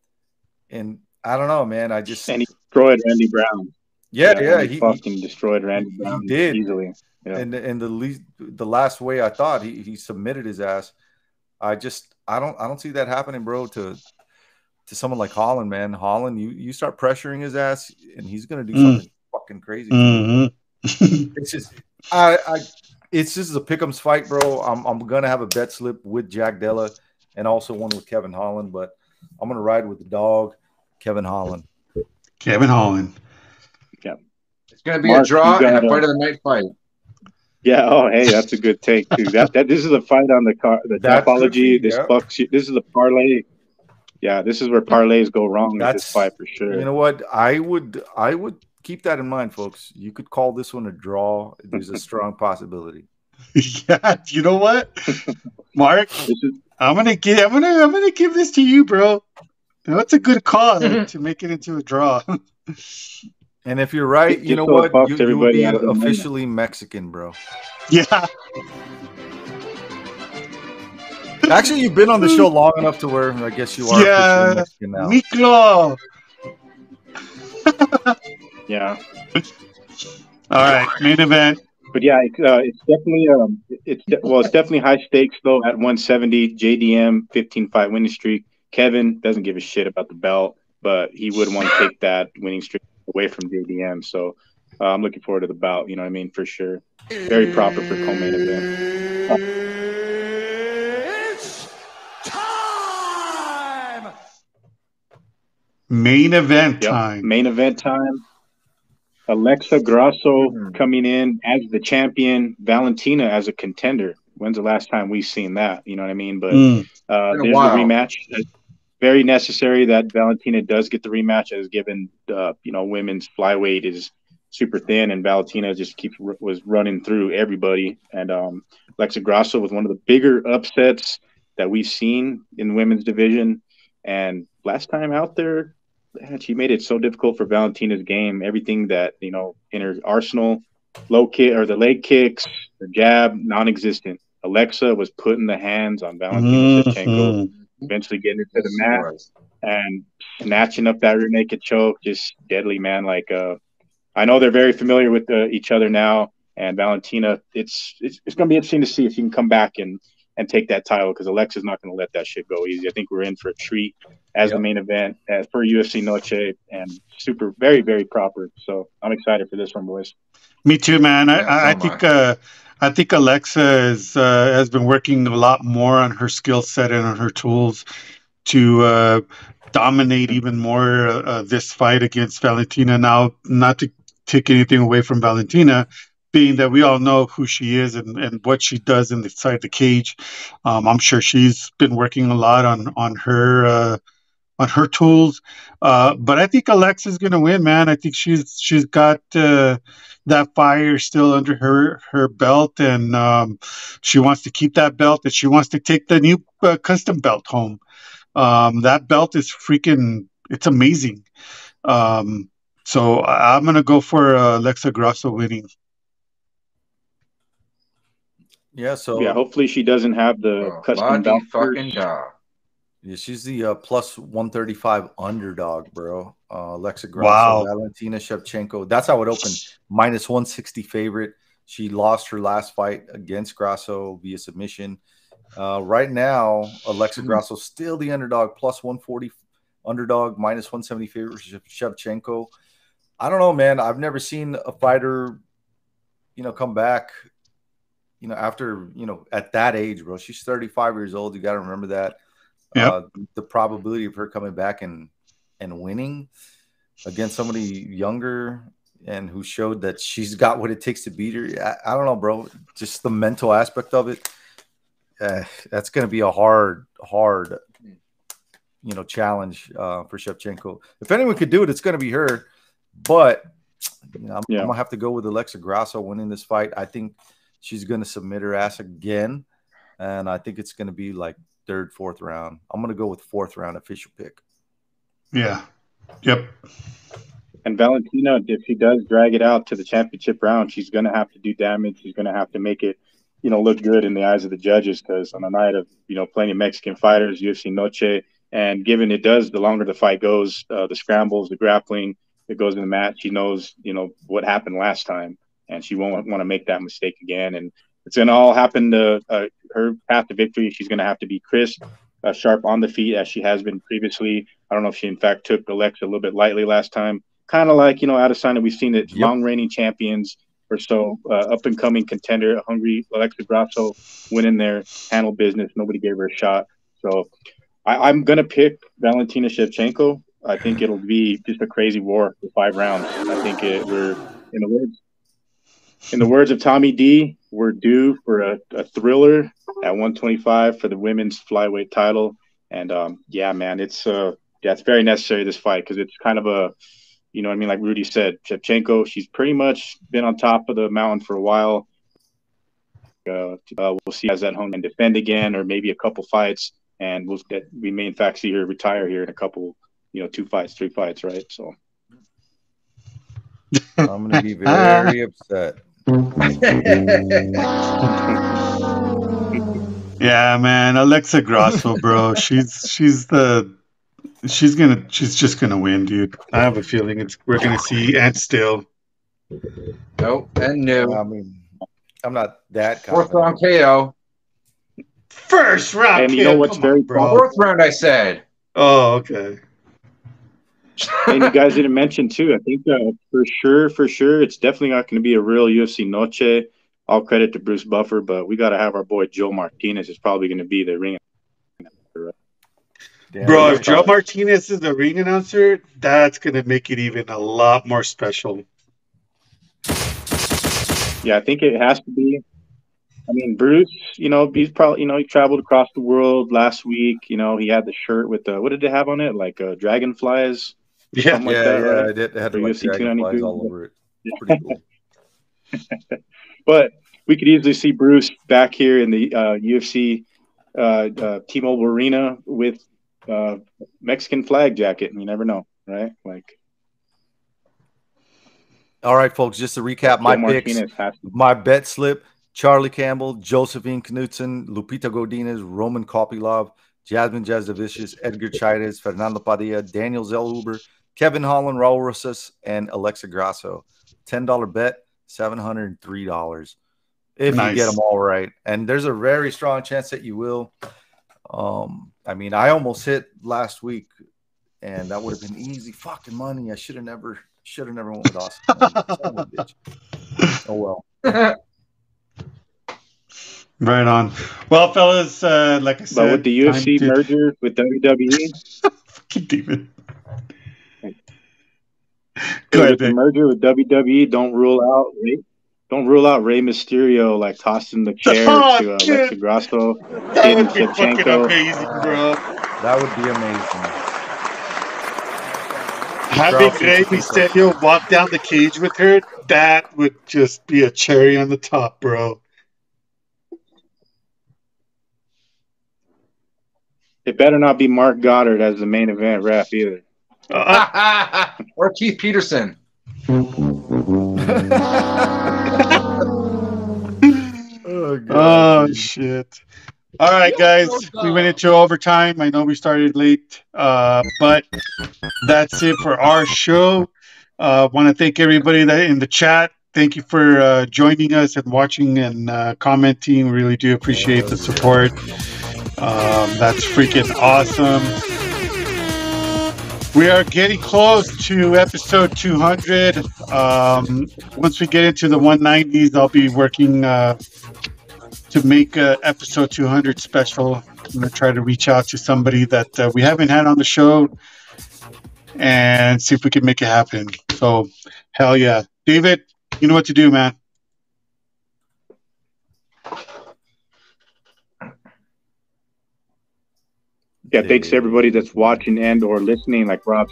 and I don't know, man. I just and he destroyed Randy Brown. Yeah, yeah, yeah he, he fucking he, destroyed Randy Brown he did easily. Yeah. And and the least, the last way I thought he, he submitted his ass. I just I don't I don't see that happening, bro. To to someone like Holland, man. Holland, you you start pressuring his ass, and he's gonna do something mm. fucking crazy. Mm-hmm. It's just I I it's just a pick'em's fight, bro. I'm I'm gonna have a bet slip with Jack Della and also one with Kevin Holland, but I'm gonna ride with the dog. Kevin Holland. Kevin Holland. Yeah. It's going to be Mark, a draw and a fight of the night fight. Yeah. Oh, hey, that's a good take too. That that this is a fight on the car, the Tapology. This yeah. bucks. This is the parlay. Yeah, this is where parlays go wrong. That's this fight for sure. You know what? I would I would keep that in mind, folks. You could call this one a draw. There's a strong possibility. Yeah. You know what, Mark? Is, I'm gonna give. I'm gonna. I'm gonna give this to you, bro. That's a good call to make it into a draw. And if you're right, you know what? You, you will be officially Mexican, bro. Yeah. Actually, you've been on the show long enough to where I guess you are yeah. Mexican now. Miklo. Yeah. All right, main event. But yeah, it's, uh, it's definitely um, it's de- well, it's definitely high stakes though. At one seventy, J D M fifteen fight winning streak. Kevin doesn't give a shit about the belt, but he would want to take that winning streak away from J D M. So uh, I'm looking forward to the bout. You know what I mean? For sure. Very proper for co-main event. Uh, it's time! Main event yep. time. Main event time. Alexa Grasso mm-hmm. coming in as the champion. Valentina as a contender. When's the last time we've seen that? You know what I mean? But mm. uh, there's a rematch. Very necessary that Valentina does get the rematch, as given uh, you know women's flyweight is super thin, and Valentina just keeps was running through everybody. And um, Alexa Grasso was one of the bigger upsets that we've seen in the women's division. And last time out there, man, she made it so difficult for Valentina's game. Everything that you know in her arsenal, low kick or the leg kicks, the jab, non-existent. Alexa was putting the hands on Valentina Shevchenko. Mm-hmm. Eventually getting into the mat and snatching up that rear naked choke, just deadly, man. Like, uh, I know they're very familiar with uh, each other now, and Valentina, it's it's, it's going to be interesting to see if you can come back and, and take that title, because Alexa's not going to let that shit go easy. I think we're in for a treat as yep. the main event as for U F C Noche, and super, very, very proper. So I'm excited for this one, boys. Me too, man. I, yeah, I, so I think uh, I think Alexa is, uh, has been working a lot more on her skill set and on her tools to uh, dominate even more uh, this fight against Valentina. Now, not to take anything away from Valentina, being that we all know who she is and, and what she does inside the cage. Um, I'm sure she's been working a lot on on her uh, on her tools. Uh, but I think Alexa's going to win, man. I think she's she's got uh, that fire still under her her belt, and um, she wants to keep that belt, and she wants to take the new uh, custom belt home. Um, that belt is freaking, it's amazing. Um, so I'm going to go for uh, Alexa Grasso winning. Yeah, so yeah, hopefully she doesn't have the oh, custom belt fucking jaw. Yeah, she's the uh, plus one thirty-five underdog, bro. Uh, Alexa Grasso, Wow. Valentina Shevchenko. That's how it opened. Minus one sixty favorite. She lost her last fight against Grasso via submission. Uh, right now, Alexa Grasso still the underdog, plus one forty underdog, minus one seventy favorite for Shevchenko. I don't know, man. I've never seen a fighter, you know, come back, you know, after, you know, at that age, bro. She's thirty-five years old. You got to remember that. Yep. Uh, the probability of her coming back and and winning against somebody younger and who showed that she's got what it takes to beat her. I, I don't know, bro. Just the mental aspect of it. Uh, that's going to be a hard, hard, you know, challenge uh, for Shevchenko. If anyone could do it, it's going to be her. But you know, I'm, Yeah. I'm gonna have to go with Alexa Grasso winning this fight. I think she's going to submit her ass again, and I think it's going to be like third, fourth round. I'm going to go with fourth round official pick. Yeah. Yep. And Valentina, if she does drag it out to the championship round, she's going to have to do damage. She's going to have to make it, you know, look good in the eyes of the judges, because on a night of, you know, plenty of Mexican fighters, U F C Noche, and given it does, the longer the fight goes, uh, the scrambles, the grappling that goes in the match, she knows, you know, what happened last time, and she won't want to make that mistake again. And it's going to all happen to uh, her path to victory. She's going to have to be crisp, uh, sharp on the feet, as she has been previously. I don't know if she, in fact, took Alexa a little bit lightly last time. Kind of like, you know, Adesanya, we've seen it, Yep. long reigning champions or so, uh, up and coming contender, hungry Alexa Grasso went in there, handled business. Nobody gave her a shot. So I, I'm going to pick Valentina Shevchenko. I think it'll be just a crazy war for five rounds. I think it, we're, in the words, in the words of Tommy D, we're due for a, a thriller at one twenty-five for the women's flyweight title. And um, yeah, man, it's uh, yeah, it's very necessary, this fight, because it's kind of a, you know what I mean? Like Rudy said, Shevchenko, she's pretty much been on top of the mountain for a while. Uh, uh, we'll see as that home and defend again, or maybe a couple fights, and we'll get, we may in fact see her retire here in a couple, you know, two fights, three fights, right? So I'm going to be very upset. Yeah, man. Alexa Grasso, bro. She's she's the she's gonna she's just gonna win, dude. I have a feeling it's we're gonna see Ant still. Nope, and no. I mean, I'm not that Fourth confident. round K O. First round. And you know kid, what's come very on, bro? Fourth round, I said. Oh, okay. and you guys didn't mention too, I think uh, for sure, for sure, it's definitely not going to be a real U F C Noche. All credit to Bruce Buffer, but we got to have our boy Joe Martinez is probably going to be the ring. Damn, Bro, you're if Joe probably- Martinez is the ring announcer, that's gonna make it even a lot more special. Yeah, I think it has to be. I mean, Bruce, you know, he's probably, you know, he traveled across the world last week. You know, he had the shirt with the, what did it have on it? Like uh, dragonflies? Yeah. Something like yeah, that, yeah, right? I did. It had For like U F C dragonflies two ninety-two. all over it. Pretty cool. But we could easily see Bruce back here in the uh, U F C uh, uh, T-Mobile Arena with uh, Mexican flag jacket. You never know, right? Like, All right, folks, just to recap my Joe picks, Martinez has to. my bet slip: Charlie Campbell, Josephine Knudsen, Lupita Godinez, Roman Kopylov, Jasmine Jasdavicius, Edgar Chairez, Fernando Padilla, Daniel Zellhuber, Kevin Holland, Raul Rosas, and Alexa Grasso. ten dollar bet, seven hundred three dollars. If Nice. you get them all right. And there's a very strong chance that you will. Um, I mean, I almost hit last week, and that would have been easy fucking money. I should have never, should have never went with Austin. Son of a bitch. Oh well. Right on. Well, fellas, uh, like I said, But with the U F C time to- merger with W W E, Fucking David. Go with ahead, the Vic. merger with W W E, don't rule out Rey, don't rule out Rey Mysterio like tossing the chair Oh, to uh, dude. Alexa Grasso, That hitting would be fucking Shevchenko. amazing, bro. That would be amazing. Having Crowd Rey seems to Mysterio walk down the cage with her, that would just be a cherry on the top, bro. It better not be Mark Goddard as the main event ref either. Uh, Or Keith Peterson. Oh, God. oh, shit. All right, guys. We went into overtime. I know we started late, uh, but that's it for our show. Uh, want to thank everybody that in the chat. Thank you for uh, joining us and watching and uh, commenting. We really do appreciate the support. Um, that's freaking awesome. We are getting close to episode two hundred. Um, once we get into the one nineties, I'll be working uh, to make uh, episode two hundred special. I'm going to try to reach out to somebody that uh, we haven't had on the show and see if we can make it happen. So, hell yeah. David, you know what to do, man. Yeah, thanks to everybody that's watching and or listening, like Rob.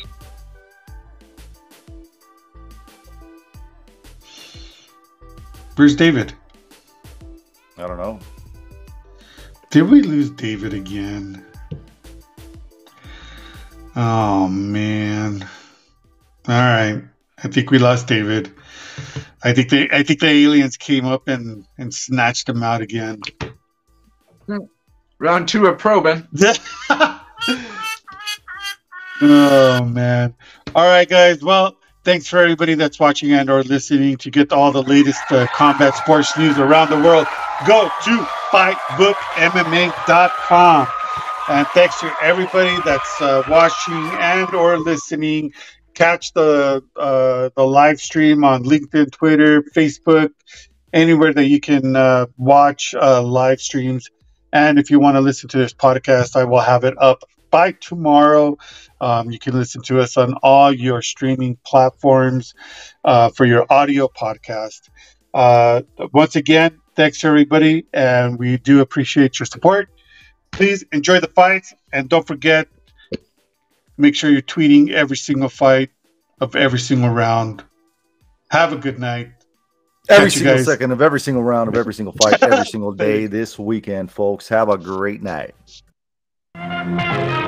Where's David? I don't know. Did we lose David again? Oh, man. All right. I think we lost David. I think they I think the aliens came up and, and snatched him out again. Round two of probing. Oh, man. All right, guys. Well, thanks for everybody that's watching and or listening. To get all the latest uh, combat sports news around the world, go to fight book M M A dot com. And thanks to everybody that's uh, watching and or listening. Catch the uh, the live stream on LinkedIn, Twitter, Facebook, anywhere that you can uh, watch uh, live streams. And if you want to listen to this podcast, I will have it up by tomorrow. Um, you can listen to us on all your streaming platforms uh, for your audio podcast. Uh, once again, thanks to everybody, and we do appreciate your support. Please enjoy the fights, and don't forget, make sure you're tweeting every single fight of every single round. Have a good night. Every single second of every single round of every single fight, every single day this weekend, folks. Have a great night.